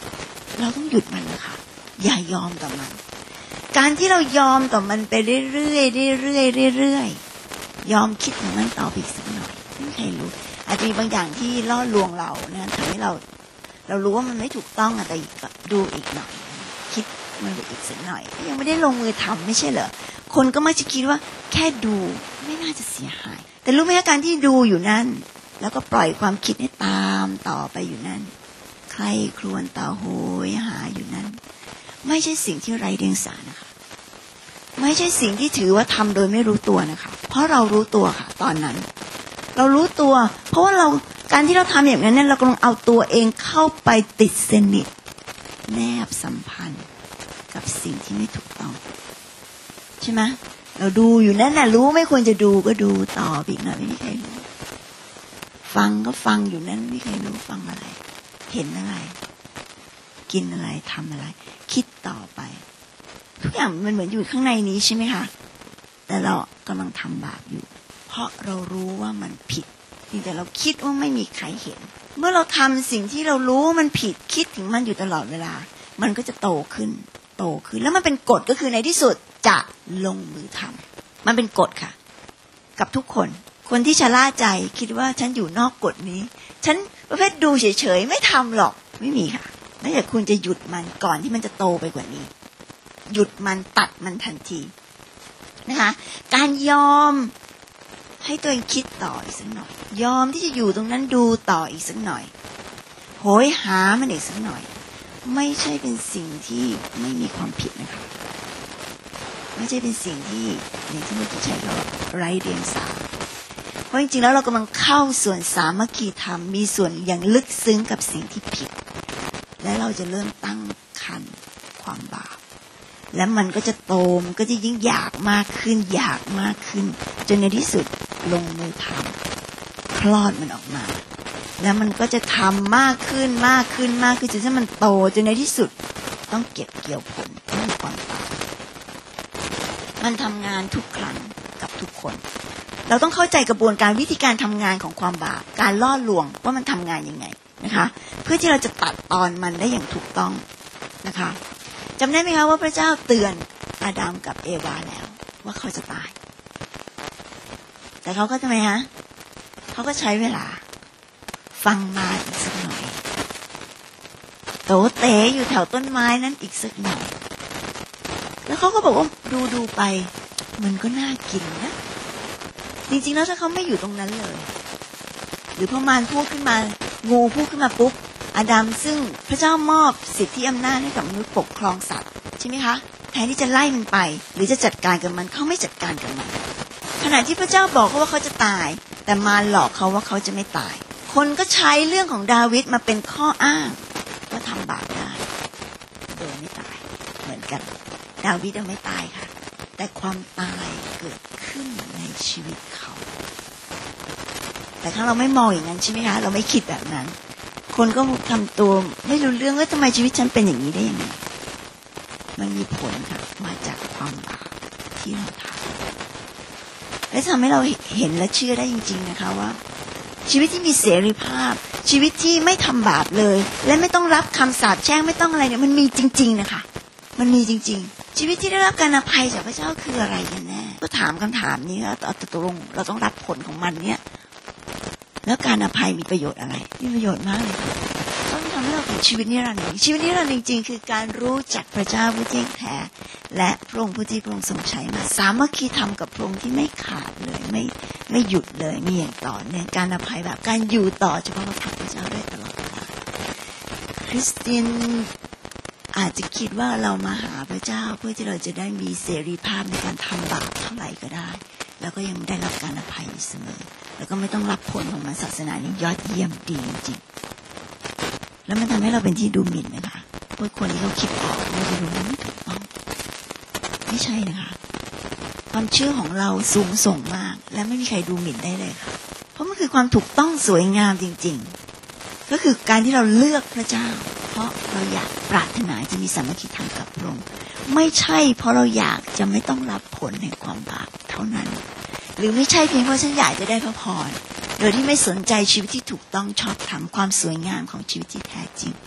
เราต้องหยุดมันนะคะอย่ายอมกับมันการที่เรายอมกับมันไปเรื่อยๆเรื่อยๆเรื่อยๆยอมคิดถึงมันต่ออีกสักหน่อยไม่มีใครรู้อาจจะมีบางอย่างที่ล่อลวงเรานะทำให้เราเรารู้ว่ามันไม่ถูกต้องแต่ดูอีกหน่อยคิดมันไปอีกสักหน่อยยังไม่ได้ลงมือทำไม่ใช่เหรอคนก็มักจะคิดว่าแค่ดูไม่น่าจะเสียหายแต่รู้ไหมว่าการที่ดูอยู่นั่นแล้วก็ปล่อยความคิดให้ตามต่อไปอยู่นั่นใครครวญต่อโหยหาอยู่นั่นไม่ใช่สิ่งที่ไร้เดียงสานะคะไม่ใช่สิ่งที่ถือว่าทำโดยไม่รู้ตัวนะคะเพราะเรารู้ตัวค่ะตอนนั้นเรารู้ตัวเพราะว่าเราการที่เราทำอย่างนั้นเนี่ยเรากำลังเอาตัวเองเข้าไปติดสนิทแนบสัมพันธ์กับสิ่งที่ไม่ถูกต้องใช่ไหมเราดูอยู่นั่นน่ะรู้ไม่ควรจะดูก็ดูต่ออีกหน่อยไม่มีใครรู้ฟังก็ฟังอยู่นั่นไม่มีใครรู้ฟังอะไรเห็นอะไรกินอะไรทำอะไรคิดต่อไปทุกอย่างมันเหมือนอยู่ข้างในนี้ใช่ไหมคะแต่เรากำลังทำบาปอยู่เพราะเรารู้ว่ามันผิดแต่เราคิดว่าไม่มีใครเห็นเมื่อเราทำสิ่งที่เรารู้ว่ามันผิดคิดถึงมันอยู่ตลอดเวลามันก็จะโตขึ้นโตขึ้นแล้วมันเป็นกฎก็คือในที่สุดจะลงมือทำมันเป็นกฎค่ะกับทุกคนคนที่ชะล่าใจคิดว่าฉันอยู่นอกกฎนี้ฉันประเภทดูเฉยๆไม่ทำหรอกไม่มีค่ะนั่นแต่คุณจะหยุดมันก่อนที่มันจะโตไปกว่านี้หยุดมันตัดมันทันทีนะคะการยอมให้ตัวเองคิดต่ออีกสักหน่อยยอมที่จะอยู่ตรงนั้นดูต่ออีกสักหน่อยโหยหามันอีกสักหน่อยไม่ใช่เป็นสิ่งที่ไม่มีความผิดนะคะไม่ใช่เป็นสิ่งที่อย่างที่เมื่อกี้ใช้คำว่าไร้เดียงสาเพราะจริงๆแล้วเรากำลังเข้าส่วนสามัคคีธรรมมีส่วนอย่างลึกซึ้งกับสิ่งที่ผิดและเราจะเริ่มตั้งคันความบาปและมันก็จะโตมันก็จะยิ่งอยากมากขึ้นอยากมากขึ้นจนในที่สุดลงมือทำคลอดมันออกมาแล้วมันก็จะทำมากขึ้นมากขึ้นมากขึ้นจนมันโตจนในที่สุดต้องเก็บเกี่ยวผลต้องความตายมันทำงานทุกครั้งกับทุกคนเราต้องเข้าใจกระบวนการวิธีการทำงานของความบาปการล่อลวงว่ามันทำงานยังไงนะคะเพื่อที่เราจะตัดตอนมันได้อย่างถูกต้องนะคะจำได้ไหมคะว่าพระเจ้าเตือนอาดัมกับเอวาแล้วว่าเขาจะตายแต่เขาก็ทำไมฮะเขาก็ใช้เวลาฟังมาอีกสักหน่อยโตเต๋อยู่แถวต้นไม้นั้นอีกสักหน่อยแล้วเขาก็บอกว่าดูดูไปมันก็น่ากินนะจริงๆแล้วถ้าเขาไม่อยู่ตรงนั้นเลยหรือพอมารพูดขึ้นมางูพูดขึ้นมาปุ๊บอาดัมซึ่งพระเจ้ามอบสิทธิอำนาจให้กับมนุษย์ปกครองสัตว์ใช่ไหมคะแทนที่จะไล่มันไปหรือจะจัดการกับมันเขาไม่จัดการกับมันขณะที่พระเจ้าบอกเขาว่าเขาจะตายแต่มารหลอกเขาว่าเขาจะไม่ตายคนก็ใช้เรื่องของดาวิดมาเป็นข้ออ้างว่าทำบาปได้โดยไม่ตายเหมือนกันดาวิดยังไม่ตายค่ะแต่ความตายเกิดขึ้นในชีวิตเขาแต่ถ้าเราไม่มองอย่างนั้นใช่ไหมคะเราไม่คิดแบบนั้นคนก็ทำตัวไม่รู้เรื่องว่าทำไมชีวิตฉันเป็นอย่างนี้ได้ยังไงมันมีผลค่ะมาจากความบาปที่เราทำและทำให้เราเห็นและเชื่อได้จริงๆนะคะว่าชีวิตที่มีเสรีภาพชีวิตที่ไม่ทำบาปเลยและไม่ต้องรับคำสาปแช่งไม่ต้องอะไรเนี่ยมันมีจริงๆนะคะมันมีจริงๆชีวิตที่ได้รับการอภัยจากพระเจ้าคืออะไรกันแน่ก็ถามคำถามนี้ว่าตกลงเราต้องรับผลของมันเนี่ยแล้วการอภัยมีประโยชน์อะไรมีประโยชน์มากเลยค่ะต้องทำให้เราเป็นชีวิตนิรันดร์ชีวิตนิรันดร์จริงๆคือการรู้จักพระเจ้าผู้เที่ยงแท้และพระองค์ผู้ที่พระองค์ทรงใช้มาสามัคคีธรรมกับพระองค์ที่ไม่ขาดเลยไม่ไม่หยุดเลยมีอย่างต่อเนื่องการอภัยแบบการอยู่ต่อเฉพาะกับพระเจ้าได้ตลอดเวลาคริสเตียนอาจจะคิดว่าเรามาหาพระเจ้าเพื่อที่เราจะได้มีเสรีภาพในการทำบาปเท่าไหร่ก็ได้แล้วก็ยังได้รับการอภัยเสมอแล้วก็ไม่ต้องรับผลของมันศาสนานี้ยอดเยี่ยมดีจริงๆแล้วมันทำให้เราเป็นที่ดูหมิ่นนะคะพวกคนที่เขาคิดออกเราจะรู้ว่าไม่ถูกต้องไม่ใช่นะคะความเชื่อของเราสูงส่งมากและไม่มีใครดูหมิ่นได้เลยค่ะเพราะมันคือความถูกต้องสวยงามจริงๆก็คือการที่เราเลือกพระเจ้าเพราะเราอยากปรารถนาจะมีสามัคคีธรรมกับพระองค์ไม่ใช่เพราะเราอยากจะไม่ต้องรับผลแห่งความบาปเท่านั้นหรือไม่ใช่เพียงเพราะฉันอยากจะได้พระพรโดยที่ไม่สนใจชีวิตที่ถูกต้องชอบธรรมความสวยงามของชีวิตที่แท้จริง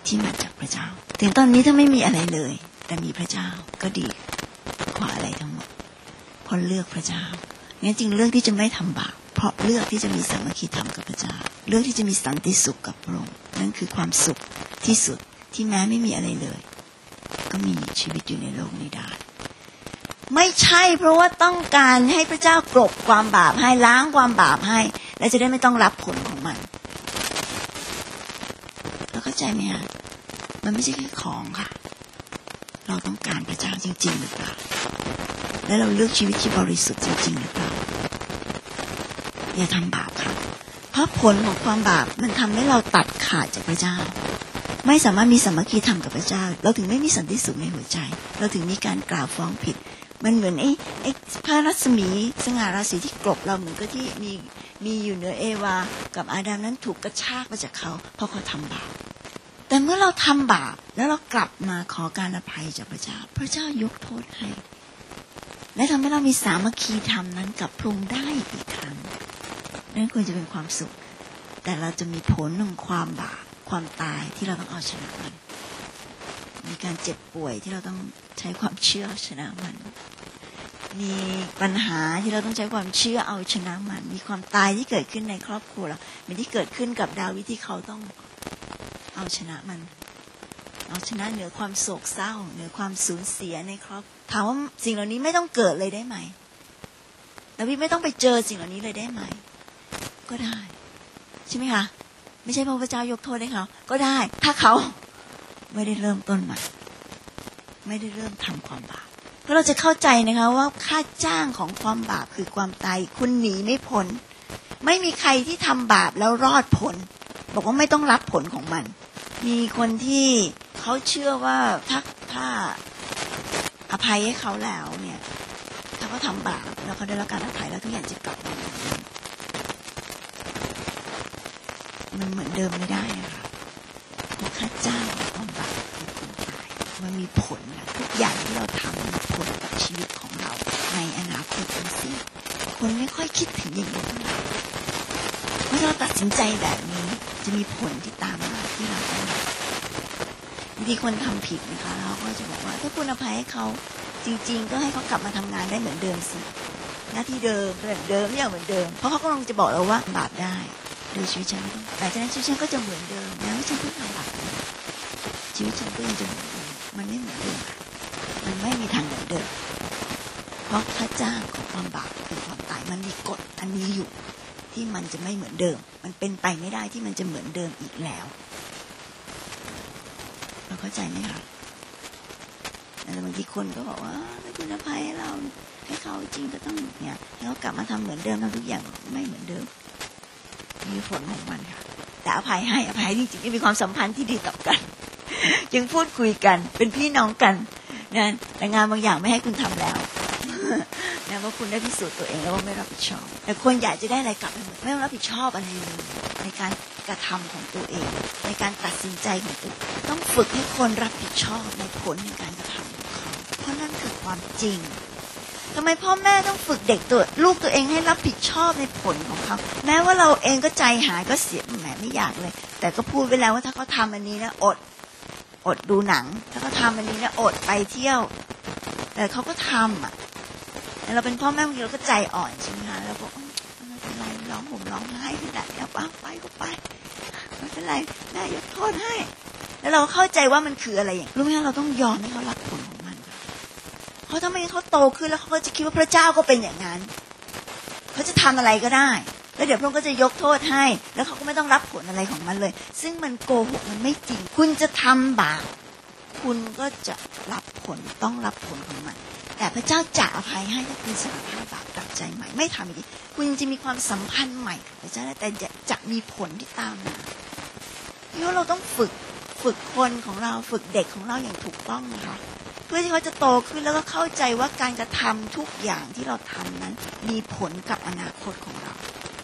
ที่มาจากพระเจ้าถึงตอนนี้ถ้าไม่มีอะไรเลยแต่มีพระเจ้าก็ดีกว่าอะไรทั้งหมดเพราะเลือกพระเจ้างั้นจริงเลือกที่จะไม่ทำบาปเพราะเลือกที่จะมีสามัคคีธรรมกับพระเจ้าเลือกที่จะมีสันติสุขกับพระองค์นั่นคือความสุขที่สุดที่แม้ไม่มีอะไรเลยก็มีชีวิตอยู่ในโลกนี้ได้ไม่ใช่เพราะว่าต้องการให้พระเจ้ากลบความบาปให้ล้างความบาปให้และจะได้ไม่ต้องรับผลของมันแล้วเข้าใจไหมฮะมันไม่ใช่แค่ของค่ะเราต้องการพระเจ้าจริงๆหรือเปล่าและเราเลือกชีวิตที่บริสุทธิ์จริงๆหรือเปล่าอย่าทำบาปค่ะเพราะผลของความบาปมันทำให้เราตัดขาดจากพระเจ้าไม่สามารถมีสามัคคีธรรมกับพระเจ้าเราถึงไม่มีสันติสุขในหัวใจเราถึงมีการกล่าวฟ้องผิดมันเหมือนไอ้ไอ้พระรัศมีสง่าราศีที่กลบเราเหมือนก็ที่มีมีอยู่เหนือเอวากับอาดัมนั้นถูกกระชากมาจากเขาเพราะเขาทำบาปแต่เมื่อเราทำบาปแล้วเรากลับมาขอการอภัยจากพระเจ้าพระเจ้ายกโทษให้และทำให้เรามีสามัคคีธรรมนั้นกับพระองค์ได้อีกครั้งนั่นควรจะเป็นความสุขแต่เราจะมีผลของความบาปความตายที่เราต้องเอาชนะมันมีการเจ็บป่วยที่เราต้องใช้ความเชื่อชนะมันมีปัญหาที่เราต้องใช้ความเชื่อเอาชนะมันมีความตายที่เกิดขึ้นในครอบครัวเราเหมือนที่เกิดขึ้นกับดาวิดที่เขาต้องเอาชนะมันเอาชนะเหนือความโศกเศร้าเหนือความสูญเสียในครอบถามว่าสิ่งเหล่านี้ไม่ต้องเกิดเลยได้ไหมดาวิดไม่ต้องไปเจอสิ่งเหล่านี้เลยได้ไหมก็ได้ใช่ไหมคะไม่ใช่พระพุทธเจ้ายกโทษให้เขาก็ได้ถ้าเขาไม่ได้เริ่มต้นใหม่ไม่ได้เริ่มทำความบาปเพราะเราจะเข้าใจนะคะว่าค่าจ้างของความบาปคือความตายคุณหนีไม่พ้นไม่มีใครที่ทำบาปแล้วรอดพ้นบอกว่าไม่ต้องรับผลของมันมีคนที่เขาเชื่อว่าถ้าถ้าอภัยให้เขาแล้วเนี่ยถ้าเขาทำบาปแล้วเขาได้รับการอภัยแล้วทุกอย่างจะกลับมาเหมือนเดิมมันเหมือนเดิมไม่ได้นะคะเพราะค่าจ้างของความบาปคือความตายมันมีผลนะทุกอย่างที่เราทำมีผลกับชีวิตของเราในอนาคตทั้งสิ้นคนไม่ค่อยคิดถึงอย่างนี้เท่าไหร่เมื่อเราตัดสินใจแบบนี้จะมีผลที่ตามมาที่เราต้องบางทีคนทำผิดนะคะเราก็จะบอกว่าถ้าคุณอภัยให้เขาจริงๆก็ให้เขากลับมาทำงานได้เหมือนเดิมสิหน้าที่เดิมเหมือนเดิมอย่างเหมือนเดิมเพราะเขากำลังจะบอกเราว่าบาปได้โดยชีวิตฉันไม่ต้องแต่จากนั้นชีวิตฉันก็จะเหมือนเดิมแล้วฉันเพิ่งทำบาปชีวิตฉันก็ยังจะเหมือนเดิมมันไม่เหมือนเดิมมันไม่มีทางเหมือนเดิมเพราะค่าจ้างของความบาปคือความตายมันมีกฎอันนี้อยู่ที่มันจะไม่เหมือนเดิมมันเป็นไปไม่ได้ที่มันจะเหมือนเดิมอีกแล้วเราเข้าใจไหมคะแต่บางทีคนก็บอกว่าถ้าคุณอภัยให้เราให้เขาจริงก็ต้องเนี่ยให้เขากลับมาทำเหมือนเดิมทำทุกอย่างไม่เหมือนเดิมมีผลของมันค่ะแต่อภัยให้อภัยจริงๆมีความสัมพันธ์ที่ดีต่อกันยังพูดคุยกันเป็นพี่น้องกันนะแต่งานบางอย่างไม่ให้คุณทำแล้วนะเพราะคุณได้พิสูจน์ตัวเองแล้วว่าไม่รับผิดชอบแต่คนอยากจะได้อะไรกลับมาไม่ต้องรับผิดชอบอะไรเลยในการกระทำของตัวเองในการตัดสินใจของตัวต้องฝึกให้คนรับผิดชอบในผลในการกระทำของเขาเพราะนั่นคือความจริงทำไมพ่อแม่ต้องฝึกเด็กตัวลูกตัวเองให้รับผิดชอบในผลของเขาแม้ว่าเราเองก็ใจหายก็เสียแหมไม่อยากเลยแต่ก็พูดไปแล้วว่าถ้าเขาทำอันนี้นะอดอดดูหนังถ้าเขาทำอันนี้นะอดไปเที่ยวแต่เขาก็ทำอ่ะแต่เราเป็นพ่อแม่บางทีเราก็ใจอ่อนใช่ไหมคะเราบอกไม่เป็นไรร้องผมร้องไห้ขนาดนี้ป้าไปก็ไปไม่เป็นไรแม่ยกโทษให้แล้วเราเข้าใจว่ามันคืออะไรอย่างรู้ไหมเราต้องยอมให้เขารับผลของมันเพราะถ้าไม่เขาโตขึ้นแล้วเขาก็จะคิดว่าพระเจ้าก็เป็นอย่างนั้นเขาจะทำอะไรก็ได้แล้วเดี๋ยวพระองค์ก็จะยกโทษให้แล้วเขาก็ไม่ต้องรับผลอะไรของมันเลยซึ่งมันโกหกมันไม่จริงคุณจะทำบาปคุณก็จะรับผลต้องรับผลของมันแต่พระเจ้าจะอภัยให้ถ้าคุณสารภาพบาปกลับใจใหม่ไม่ทำอีกคุณจะมีความสัมพันธ์ใหม่กับพระเจ้าแต่จะจะมีผลที่ตามมาเพราะเราต้องฝึกฝึกคนของเราฝึกเด็กของเราอย่างถูกต้องนะคะเพื่อที่เขาจะโตขึ้นแล้วก็เข้าใจว่าการกระทำทุกอย่างที่เราทำนั้นมีผลกับอนาคตของเรา